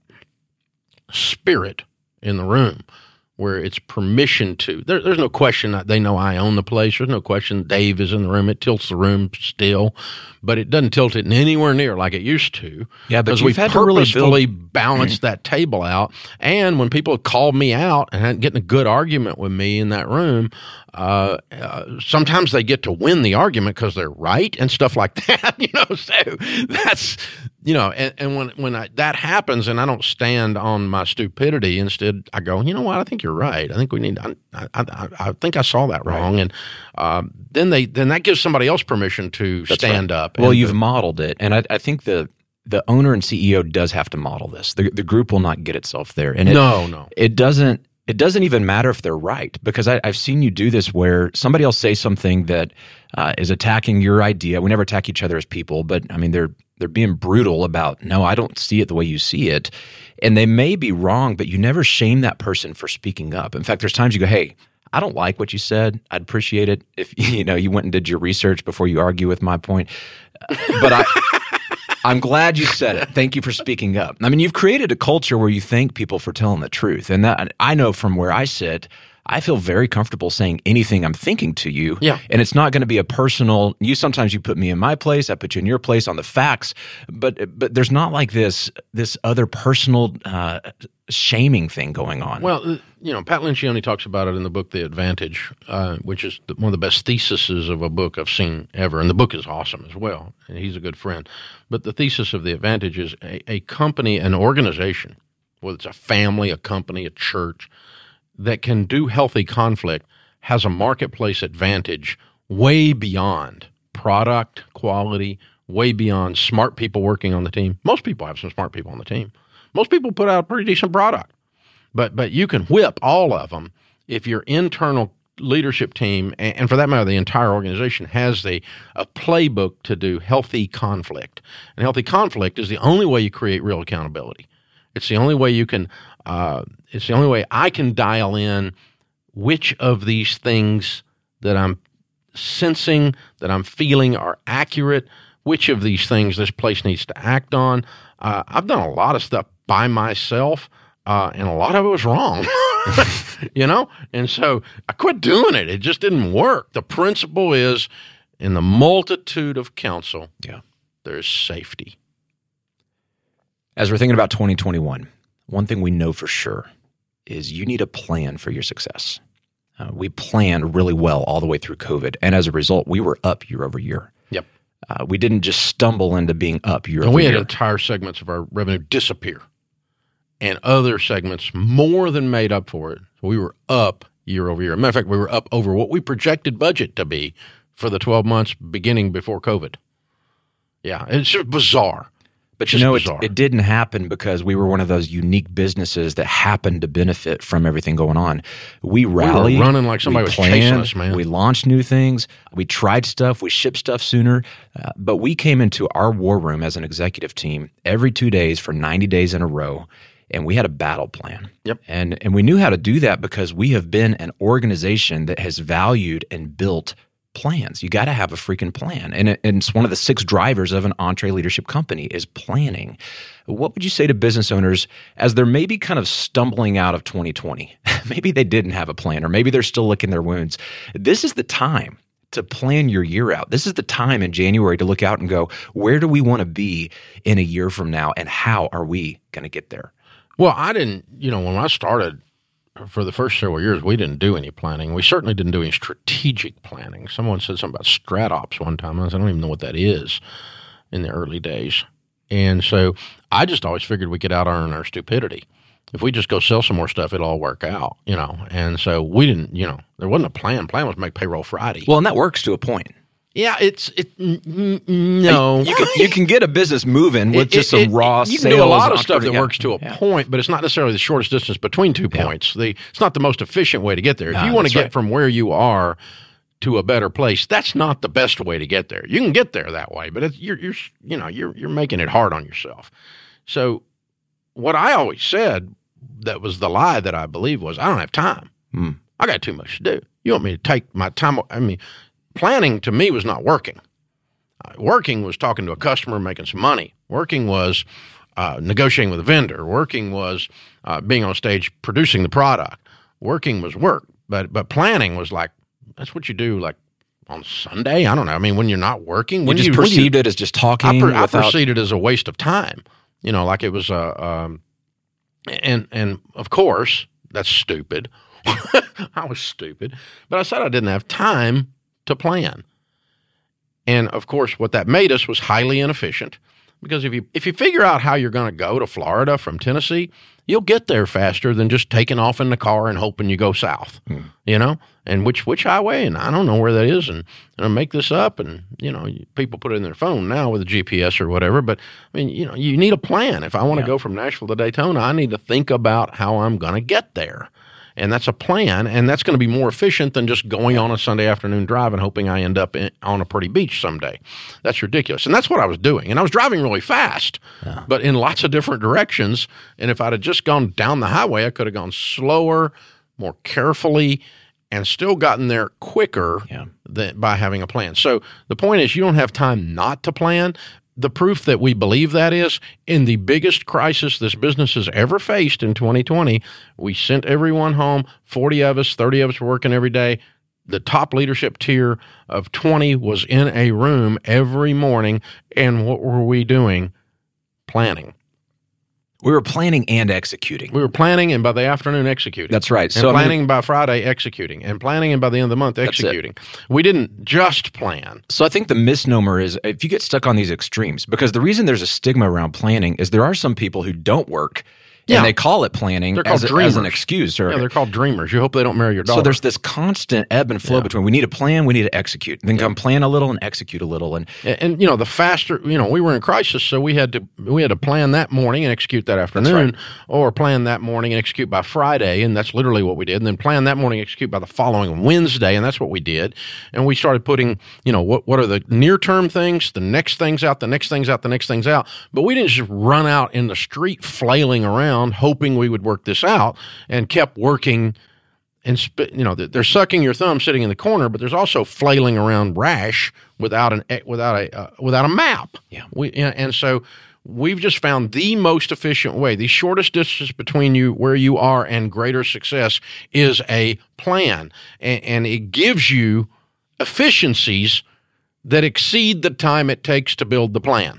spirit in the room where it's permission to. There, there's no question that they know I own the place. There's no question Dave is in the room. It tilts the room still, but it doesn't tilt it anywhere near like it used to. Yeah, but because you've we've had to really purposefully build- balanced that table out. And when people called me out and had getting a good argument with me in that room, uh, uh, sometimes they get to win the argument because they're right and stuff like that. You know, so that's you know, and, and when when I, that happens, and I don't stand on my stupidity. Instead, I go, you know what? I think you're right. I think we need. I I, I, I think I saw that wrong, and um, then they then that gives somebody else permission to That's stand right. up. Well, and you've to- modeled it, and I, I think the the owner and C E O does have to model this. The the group will not get itself there, and it, no, no. it doesn't. It doesn't even matter if they're right, because I, I've seen you do this where somebody else say something that uh, is attacking your idea. We never attack each other as people, but I mean they're they're being brutal about, no, I don't see it the way you see it, and they may be wrong, but you never shame that person for speaking up. In fact, there's times you go, hey, I don't like what you said. I'd appreciate it if you know you went and did your research before you argue with my point, but I. I'm glad you said it. Thank you for speaking up. I mean, you've created a culture where you thank people for telling the truth. And that I know from where I sit, I feel very comfortable saying anything I'm thinking to you. Yeah. And it's not going to be a personal, you sometimes you put me in my place, I put you in your place on the facts, but but there's not like this this other personal uh, shaming thing going on. Well, uh, you know, Pat Lencioni talks about it in the book The Advantage, uh, which is the, one of the best theses of a book I've seen ever. And the book is awesome as well, and he's a good friend. But the thesis of The Advantage is a, a company, an organization, whether it's a family, a company, a church, that can do healthy conflict has a marketplace advantage way beyond product quality, way beyond smart people working on the team. Most people have some smart people on the team. Most people put out a pretty decent product. But but you can whip all of them if your internal leadership team, and, and for that matter, the entire organization, has the, a playbook to do healthy conflict. And healthy conflict is the only way you create real accountability. It's the only way you can, uh, it's the only way I can dial in which of these things that I'm sensing, that I'm feeling are accurate, which of these things this place needs to act on. Uh, I've done a lot of stuff by myself, uh, and a lot of it was wrong, you know? And so I quit doing it. It just didn't work. The principle is, in the multitude of counsel, yeah. there's safety. As we're thinking about twenty twenty-one, one thing we know for sure is you need a plan for your success. Uh, we planned really well all the way through COVID, and as a result, we were up year over year. Yep. Uh, we didn't just stumble into being up year And over we year. had entire segments of our revenue disappear, and other segments more than made up for it. So we were up year over year. Matter of fact, we were up over what we projected budget to be for the twelve months beginning before COVID. Yeah, it's just bizarre. But Just you know, it, bizarre. it didn't happen because we were one of those unique businesses that happened to benefit from everything going on. We rallied. running like somebody we was chasing us, man. We launched new things. We tried stuff. We shipped stuff sooner. Uh, but we came into our war room as an executive team every two days for ninety days in a row, and we had a battle plan. Yep. And, and we knew how to do that because we have been an organization that has valued and built plans. You got to have a freaking plan. And, it, and it's one of the six drivers of an EntreLeadership company is planning. What would you say to business owners as they're maybe kind of stumbling out of twenty twenty? Maybe they didn't have a plan, or maybe they're still licking their wounds. This is the time to plan your year out. This is the time in January to look out and go, where do we want to be in a year from now, and how are we going to get there? Well, I didn't, you know, when I started, for the first several years, we didn't do any planning. We certainly didn't do any strategic planning. Someone said something about StratOps one time. I said, I don't even know what that is in the early days. And so I just always figured we could out-earn our stupidity. If we just go sell some more stuff, it'll all work out, you know. And so we didn't, you know, there wasn't a plan. Plan was make payroll Friday. Well, and that works to a point. Yeah, it's, it, n- n- no. You can, you can get a business moving with It- just it- some it- raw You sales. can do a lot of stuff that yeah. works to a Yeah. point, but it's not necessarily the shortest distance between two Yeah. points. The It's not the most efficient way to get there. If No, you want to that's get right. from where you are to a better place. That's not the best way to get there. You can get there that way, but it's, you're, you're, you know, you're, you're making it hard on yourself. So what I always said that was the lie that I believe was, I don't have time. Mm. I got too much to do. You want me to take my time? I mean, planning to me was not working. Uh, working was talking to a customer, making some money. Working was uh, negotiating with a vendor. Working was uh, being on stage, producing the product. Working was work. But but planning was like, that's what you do like on Sunday. I don't know. I mean, when you're not working. When you just you, perceived you, it as just talking. I, per, without... I perceived it as a waste of time. You know, like it was a, um, and and of course, that's stupid. I was stupid. But I said I didn't have time to plan. And of course, what that made us was highly inefficient. Because if you if you figure out how you're going to go to Florida from Tennessee, you'll get there faster than just taking off in the car and hoping you go south, hmm. you know, and which which highway, and I don't know where that is, and, and I make this up, and, you know, people put it in their phone now with a G P S or whatever, but, I mean, you know, you need a plan. If I want to yeah. go from Nashville to Daytona, I need to think about how I'm going to get there. And that's a plan, and that's going to be more efficient than just going on a Sunday afternoon drive and hoping I end up in, on a pretty beach someday. That's ridiculous. And that's what I was doing. And I was driving really fast, yeah. but in lots of different directions. And if I'd have just gone down the highway, I could have gone slower, more carefully, and still gotten there quicker yeah. than, by having a plan. So the point is, you don't have time not to plan. The proof that we believe that is, in the biggest crisis this business has ever faced in twenty twenty, we sent everyone home, forty of us, thirty of us were working every day. The top leadership tier of twenty was in a room every morning, and what were we doing? Planning. We were planning and executing. We were planning, and by the afternoon, executing. That's right. And so planning I mean, by Friday, executing. And planning, and by the end of the month, executing. We didn't just plan. So I think the misnomer is if you get stuck on these extremes, because the reason there's a stigma around planning is there are some people who don't work, and yeah. they call it planning as, a, as an excuse. Or, yeah, they're called dreamers. You hope they don't marry your daughter. So there's this constant ebb and flow yeah. between we need a plan, we need to execute. Then come plan a little and execute a little. And, and and you know, the faster, you know, we were in crisis, so we had to we had to plan that morning and execute that afternoon, right. or plan that morning and execute by Friday, and that's literally what we did. And then plan that morning and execute by the following Wednesday, and that's what we did. And we started putting, you know, what what are the near-term things, the next things out, the next things out, the next things out. But we didn't just run out in the street flailing around hoping we would work this out, and kept working. And you know, they're sucking your thumb sitting in the corner, but there's also flailing around rash without an without a uh, without a map. Yeah, we and so we've just found the most efficient way. The shortest distance between you where you are and greater success is a plan, and, and it gives you efficiencies that exceed the time it takes to build the plan.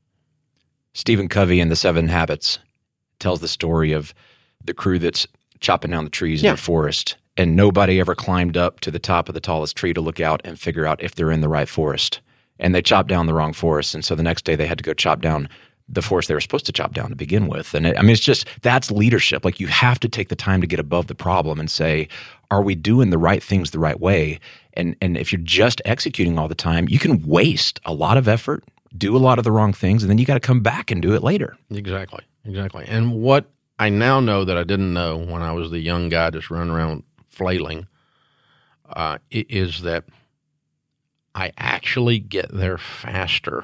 Stephen Covey in The Seven Habits tells the story of the crew that's chopping down the trees yeah. in the forest, and nobody ever climbed up to the top of the tallest tree to look out and figure out if they're in the right forest. And they chopped down the wrong forest, and so the next day they had to go chop down the forest they were supposed to chop down to begin with. And it, I mean, it's just, that's leadership. Like, you have to take the time to get above the problem and say, are we doing the right things the right way? And and if you're just executing all the time, you can waste a lot of effort, do a lot of the wrong things, and then you got to come back and do it later. Exactly. Exactly. And what I now know that I didn't know when I was the young guy just running around flailing uh, is that I actually get there faster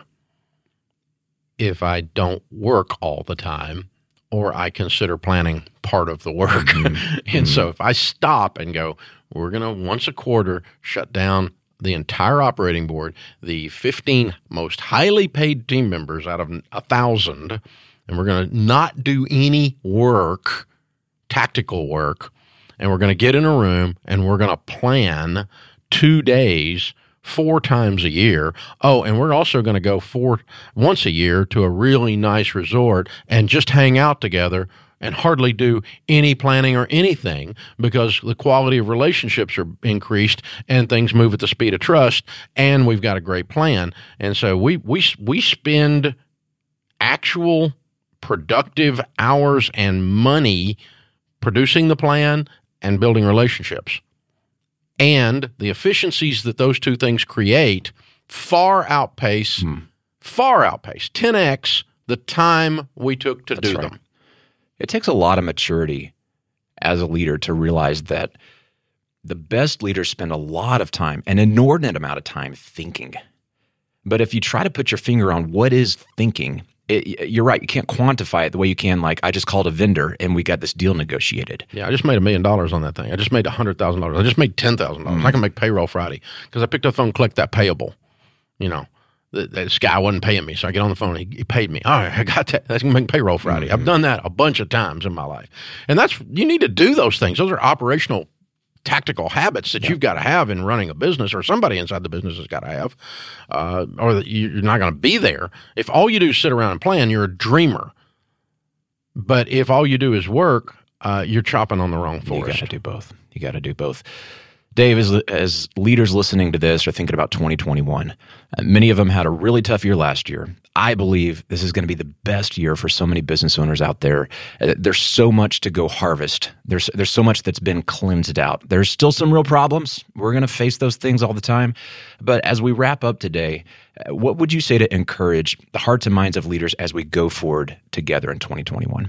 if I don't work all the time, or I consider planning part of the work. Mm-hmm. and mm-hmm. so if I stop and go, we're going to once a quarter shut down the entire operating board, the fifteen most highly paid team members out of a thousand, and we're going to not do any work, tactical work, and we're going to get in a room and we're going to plan two days, four times a year. Oh, and we're also going to go four once a year to a really nice resort and just hang out together and hardly do any planning or anything, because the quality of relationships are increased and things move at the speed of trust, and we've got a great plan. And so we we we spend actual productive hours and money producing the plan and building relationships. And the efficiencies that those two things create far outpace, hmm. far outpace, ten x the time we took to That's do right. them. It takes a lot of maturity as a leader to realize that The best leaders spend a lot of time, an inordinate amount of time, thinking. But if you try to put your finger on what is thinking, it, you're right. You can't quantify it the way you can, like, I just called a vendor and we got this deal negotiated. Yeah, I just made a million dollars on that thing. I just made one hundred thousand dollars. I just made ten thousand dollars. Mm-hmm. I can make payroll Friday because I picked up the phone and collected that payable. You know, the, this guy wasn't paying me, so I get on the phone and he, he paid me. All right, I got that. That's going to make payroll Friday. Mm-hmm. I've done that a bunch of times in my life. And that's, you need to do those things. Those are operational tactical habits that yeah. you've got to have in running a business, or somebody inside the business has got to have, uh, or that you're not going to be there. If all you do is sit around and plan, you're a dreamer. But if all you do is work, uh, you're chopping on the wrong forest. You got to do both. You got to do both. Dave, as, as leaders listening to this are thinking about twenty twenty-one, uh, many of them had a really tough year last year. I believe this is going to be the best year for so many business owners out there. Uh, there's so much to go harvest. There's there's so much that's been cleansed out. There's still some real problems. We're going to face those things all the time. But as we wrap up today, uh, what would you say to encourage the hearts and minds of leaders as we go forward together in twenty twenty-one?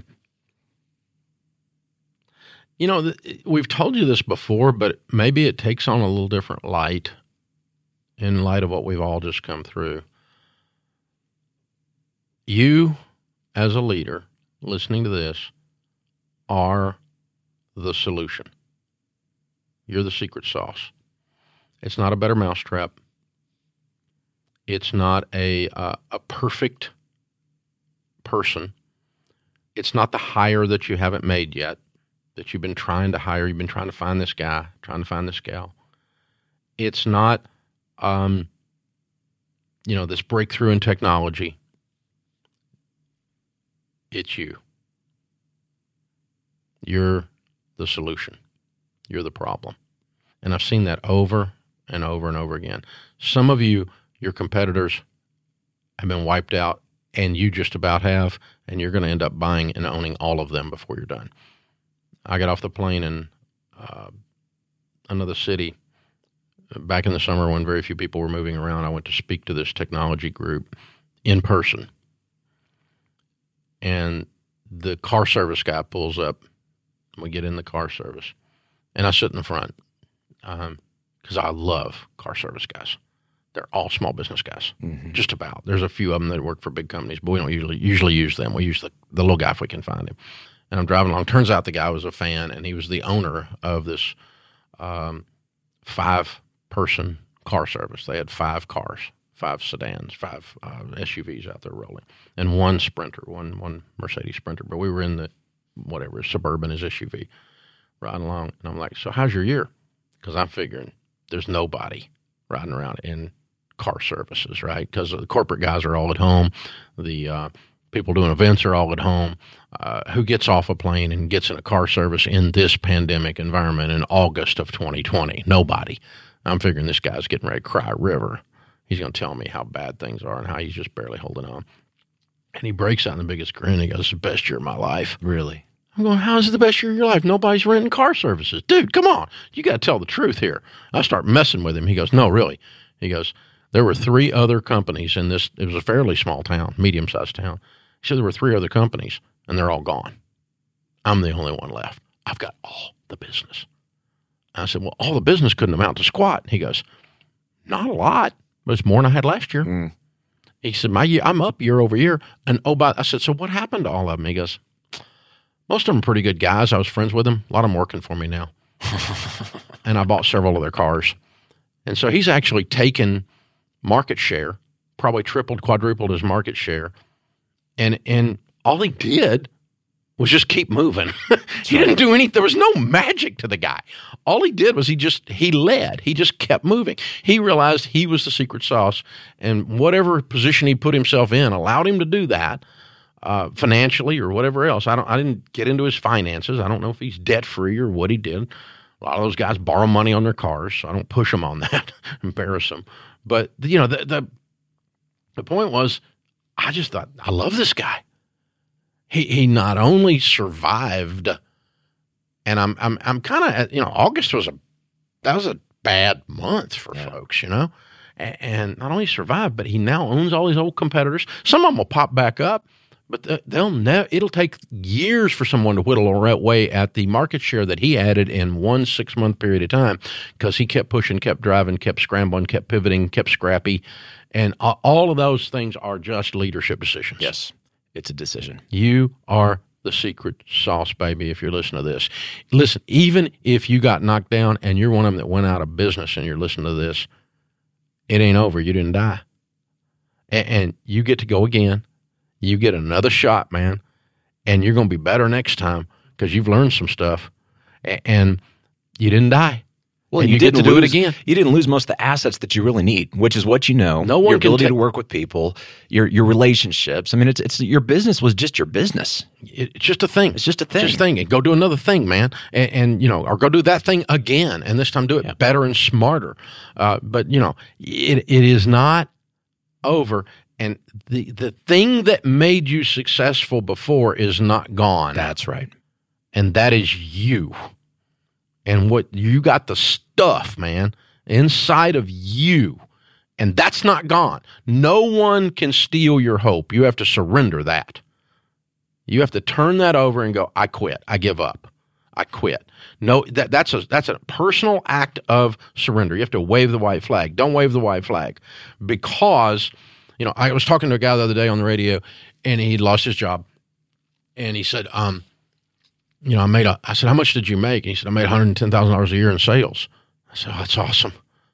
You know, we've told you this before, but maybe it takes on a little different light in light of what we've all just come through. You, as a leader, listening to this, are the solution. You're the secret sauce. It's not a better mousetrap. It's not a uh, a perfect person. It's not the hire that you haven't made yet, that you've been trying to hire. You've been trying to find this guy, trying to find this gal. It's not, um, you know, this breakthrough in technology. It's you. You're the solution. You're the problem. And I've seen that over and over and over again. Some of you, your competitors have been wiped out, and you just about have, and you're going to end up buying and owning all of them before you're done. I got off the plane in uh, another city back in the summer when very few people were moving around. I went to speak to this technology group in person. And the car service guy pulls up. We get in the car service. And I sit in the front because um, I love car service guys. They're all small business guys, mm-hmm. just about. There's a few of them that work for big companies, but we don't usually usually use them. We use the, the little guy if we can find him. And I'm driving along. Turns out the guy was a fan, and he was the owner of this um, five-person car service. They had five cars, five sedans, five uh, S U Vs out there rolling, and one Sprinter, one one Mercedes Sprinter. But we were in the, whatever, Suburban is S U V, riding along. And I'm like, so how's your year? Because I'm figuring there's nobody riding around in car services, right? Because the corporate guys are all at home. The uh, people doing events are all at home. Uh, who gets off a plane and gets in a car service in this pandemic environment in August of twenty twenty? Nobody. I'm figuring this guy's getting ready to cry a river. He's going to tell me how bad things are and how he's just barely holding on. And he breaks out in the biggest grin. He goes, it's the best year of my life. Really? I'm going, how is it the best year of your life? Nobody's renting car services. Dude, come on. You got to tell the truth here. I start messing with him. He goes, no, really. He goes, there were three other companies in this. It was a fairly small town, medium-sized town. He said there were three other companies, and they're all gone. I'm the only one left. I've got all the business. I said, well, all the business couldn't amount to squat. He goes, not a lot, but it's more than I had last year. Mm. He said, my year, I'm up year over year. And oh, by, I said, so what happened to all of them? He goes, most of them are pretty good guys. I was friends with them. A lot of them working for me now. And I bought several of their cars. And so he's actually taken market share, probably tripled, quadrupled his market share. And and all he did was just keep moving. He didn't do anything. There was no magic to the guy. All he did was he just, he led. He just kept moving. He realized he was the secret sauce, and whatever position he put himself in allowed him to do that uh, financially or whatever else. I don't. I didn't get into his finances. I don't know if he's debt-free or what he did. A lot of those guys borrow money on their cars, so I don't push them on that, embarrass them. But, you know, the, the the point was, I just thought, I love this guy. He he not only survived, and I'm I'm I'm kind of, you know, August was a that was a bad month for yeah. folks, you know, and, and not only survived, but he now owns all these old competitors. Some of them will pop back up, But th- they'll ne- it'll take years for someone to whittle away at the market share that he added in one six-month period of time because he kept pushing, kept driving, kept scrambling, kept pivoting, kept scrappy. And uh, all of those things are just leadership decisions. Yes, it's a decision. You are the secret sauce, baby, if you're listening to this. Listen, even if you got knocked down and you're one of them that went out of business and you're listening to this, it ain't over. You didn't die. And, and you get to go again. You get another shot, man, and you're going to be better next time because you've learned some stuff, and, and you didn't die. Well, and you, you get to do it lose, again. You didn't lose most of the assets that you really need, which is what you know. No one your ability can ta- to work with people, your your relationships. I mean, it's it's your business was just your business. It, it's just a thing. It's just a thing. It's just a thing. And go do another thing, man, and, and you know, or go do that thing again, and this time do it yeah. better and smarter. Uh, but you know, it it is not over. And the the thing that made you successful before is not gone. That's right. And that is you. And what you got the stuff, man, inside of you. And that's not gone. No one can steal your hope. You have to surrender that. You have to turn that over and go, I quit. I give up. I quit. No, that, that's a that's a personal act of surrender. You have to wave the white flag. Don't wave the white flag. Because, you know, I was talking to a guy the other day on the radio, and he lost his job. And he said, um, you know, I made a, I said, how much did you make? And he said, I made one hundred ten thousand dollars a year in sales. I said, oh, that's awesome.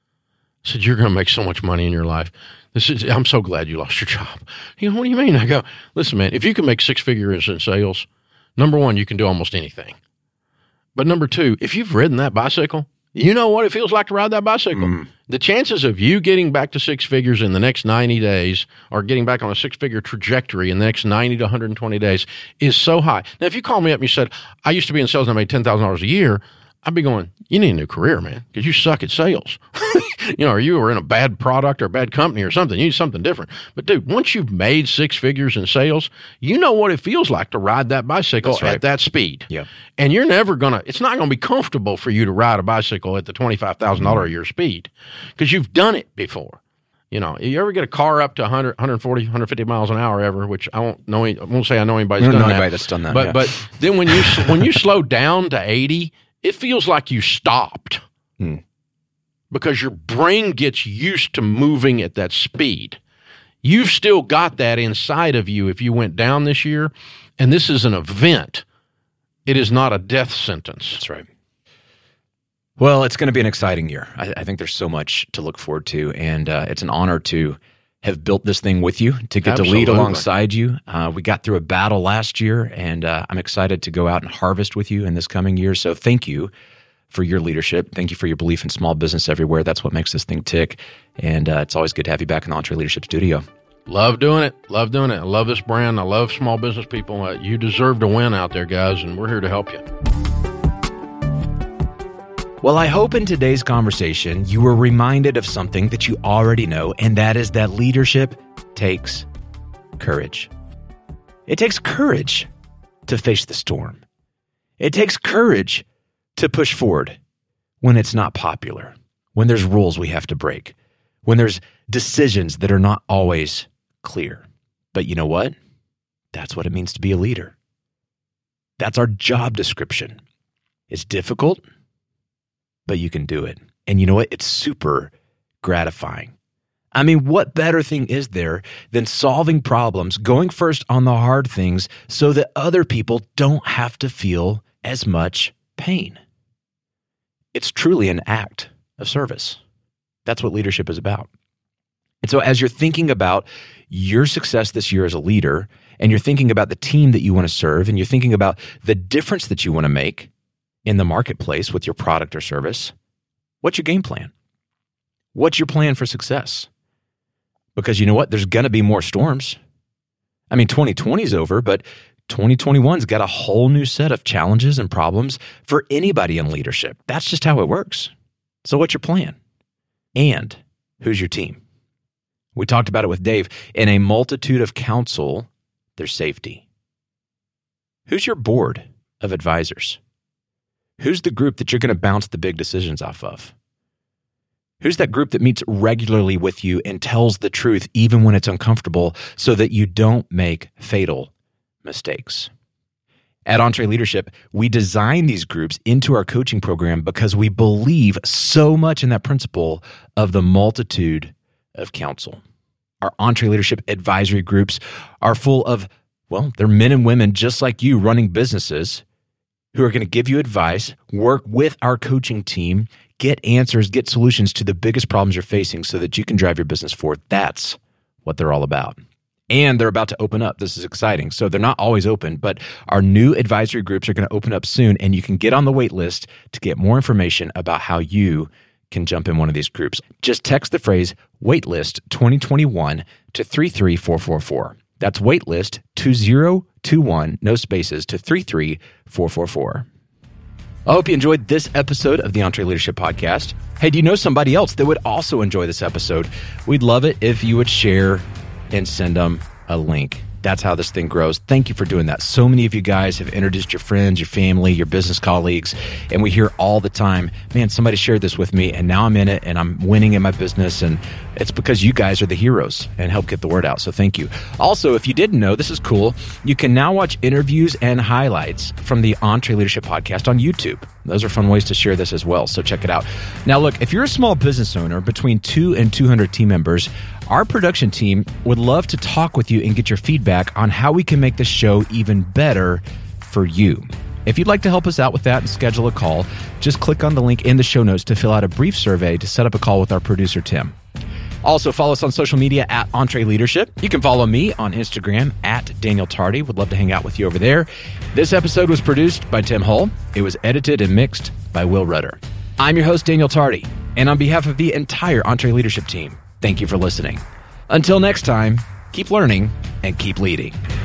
I said, you're going to make so much money in your life. This is, I'm so glad you lost your job. You know, what do you mean? I go, listen, man, if you can make six figures in sales, number one, you can do almost anything. But number two, if you've ridden that bicycle, you know what it feels like to ride that bicycle. Mm. The chances of you getting back to six figures in the next ninety days or getting back on a six-figure trajectory in the next ninety to one hundred twenty days is so high. Now, if you call me up and you said, I used to be in sales and I made ten thousand dollars a year, I'd be going, you need a new career, man, because you suck at sales. You know, or you were in a bad product or a bad company or something. You need something different. But, dude, once you've made six figures in sales, you know what it feels like to ride that bicycle right. at that speed. Yeah. And you're never going to – it's not going to be comfortable for you to ride a bicycle at the twenty-five thousand dollars mm-hmm. a year speed because you've done it before. You know, you ever get a car up to one hundred, one forty, one fifty miles an hour ever, which I won't know. I won't say I know anybody's done know that. Anybody that's done that. But yeah. but then when you when you slow down to eighty, it feels like you stopped mm. because your brain gets used to moving at that speed. You've still got that inside of you. If you went down this year, and this is an event, it is not a death sentence. That's right. Well, it's going to be an exciting year. I, I think there's so much to look forward to, and uh, it's an honor to have built this thing with you, to get Absolutely. to lead alongside you. Uh, we got through a battle last year, and uh, I'm excited to go out and harvest with you in this coming year. So thank you for your leadership. Thank you for your belief in small business everywhere. That's what makes this thing tick, and uh, it's always good to have you back in the Entre Leadership Studio. Love doing it. Love doing it. I love this brand. I love small business people. Uh, you deserve to win out there, guys, and we're here to help you. Well, I hope in today's conversation you were reminded of something that you already know, and that is that leadership takes courage. It takes courage to face the storm. It takes courage to push forward when it's not popular, when there's rules we have to break, when there's decisions that are not always clear. But you know what? That's what it means to be a leader. That's our job description. It's difficult, but you can do it. And you know what? It's super gratifying. I mean, what better thing is there than solving problems, going first on the hard things so that other people don't have to feel as much pain? It's truly an act of service. That's what leadership is about. And so as you're thinking about your success this year as a leader, and you're thinking about the team that you want to serve, and you're thinking about the difference that you want to make in the marketplace with your product or service, what's your game plan? What's your plan for success? Because you know what? There's going to be more storms. I mean, twenty twenty is over, but twenty twenty-one's got a whole new set of challenges and problems for anybody in leadership. That's just how it works. So what's your plan? And who's your team? We talked about it with Dave. In a multitude of counsel, there's safety. Who's your board of advisors? Who's the group that you're going to bounce the big decisions off of? Who's that group that meets regularly with you and tells the truth even when it's uncomfortable so that you don't make fatal mistakes. At EntreLeadership, we design these groups into our coaching program because we believe so much in that principle of the multitude of counsel. Our EntreLeadership advisory groups are full of, well, they're men and women just like you running businesses who are going to give you advice, work with our coaching team, get answers, get solutions to the biggest problems you're facing so that you can drive your business forward. That's what they're all about. And they're about to open up. This is exciting. So they're not always open, but our new advisory groups are going to open up soon, and you can get on the wait list to get more information about how you can jump in one of these groups. Just text the phrase waitlist twenty twenty-one to three three four four four. That's waitlist two zero two one, no spaces, to three three four four four. I hope you enjoyed this episode of the EntreLeadership Podcast. Hey, do you know somebody else that would also enjoy this episode? We'd love it if you would share and send them a link. That's how this thing grows. Thank you for doing that. So many of you guys have introduced your friends, your family, your business colleagues, and we hear all the time, man, somebody shared this with me, and now I'm in it, and I'm winning in my business, and it's because you guys are the heroes and help get the word out, so thank you. Also, if you didn't know, this is cool, you can now watch interviews and highlights from the EntreLeadership Podcast on YouTube. Those are fun ways to share this as well, so check it out. Now look, if you're a small business owner between two and two hundred team members, our production team would love to talk with you and get your feedback on how we can make the show even better for you. If you'd like to help us out with that and schedule a call, just click on the link in the show notes to fill out a brief survey to set up a call with our producer, Tim. Also, follow us on social media at EntreLeadership. You can follow me on Instagram at Daniel Tardy. Would love to hang out with you over there. This episode was produced by Tim Hull. It was edited and mixed by Will Rudder. I'm your host, Daniel Tardy, and on behalf of the entire EntreLeadership team, thank you for listening. Until next time, keep learning and keep leading.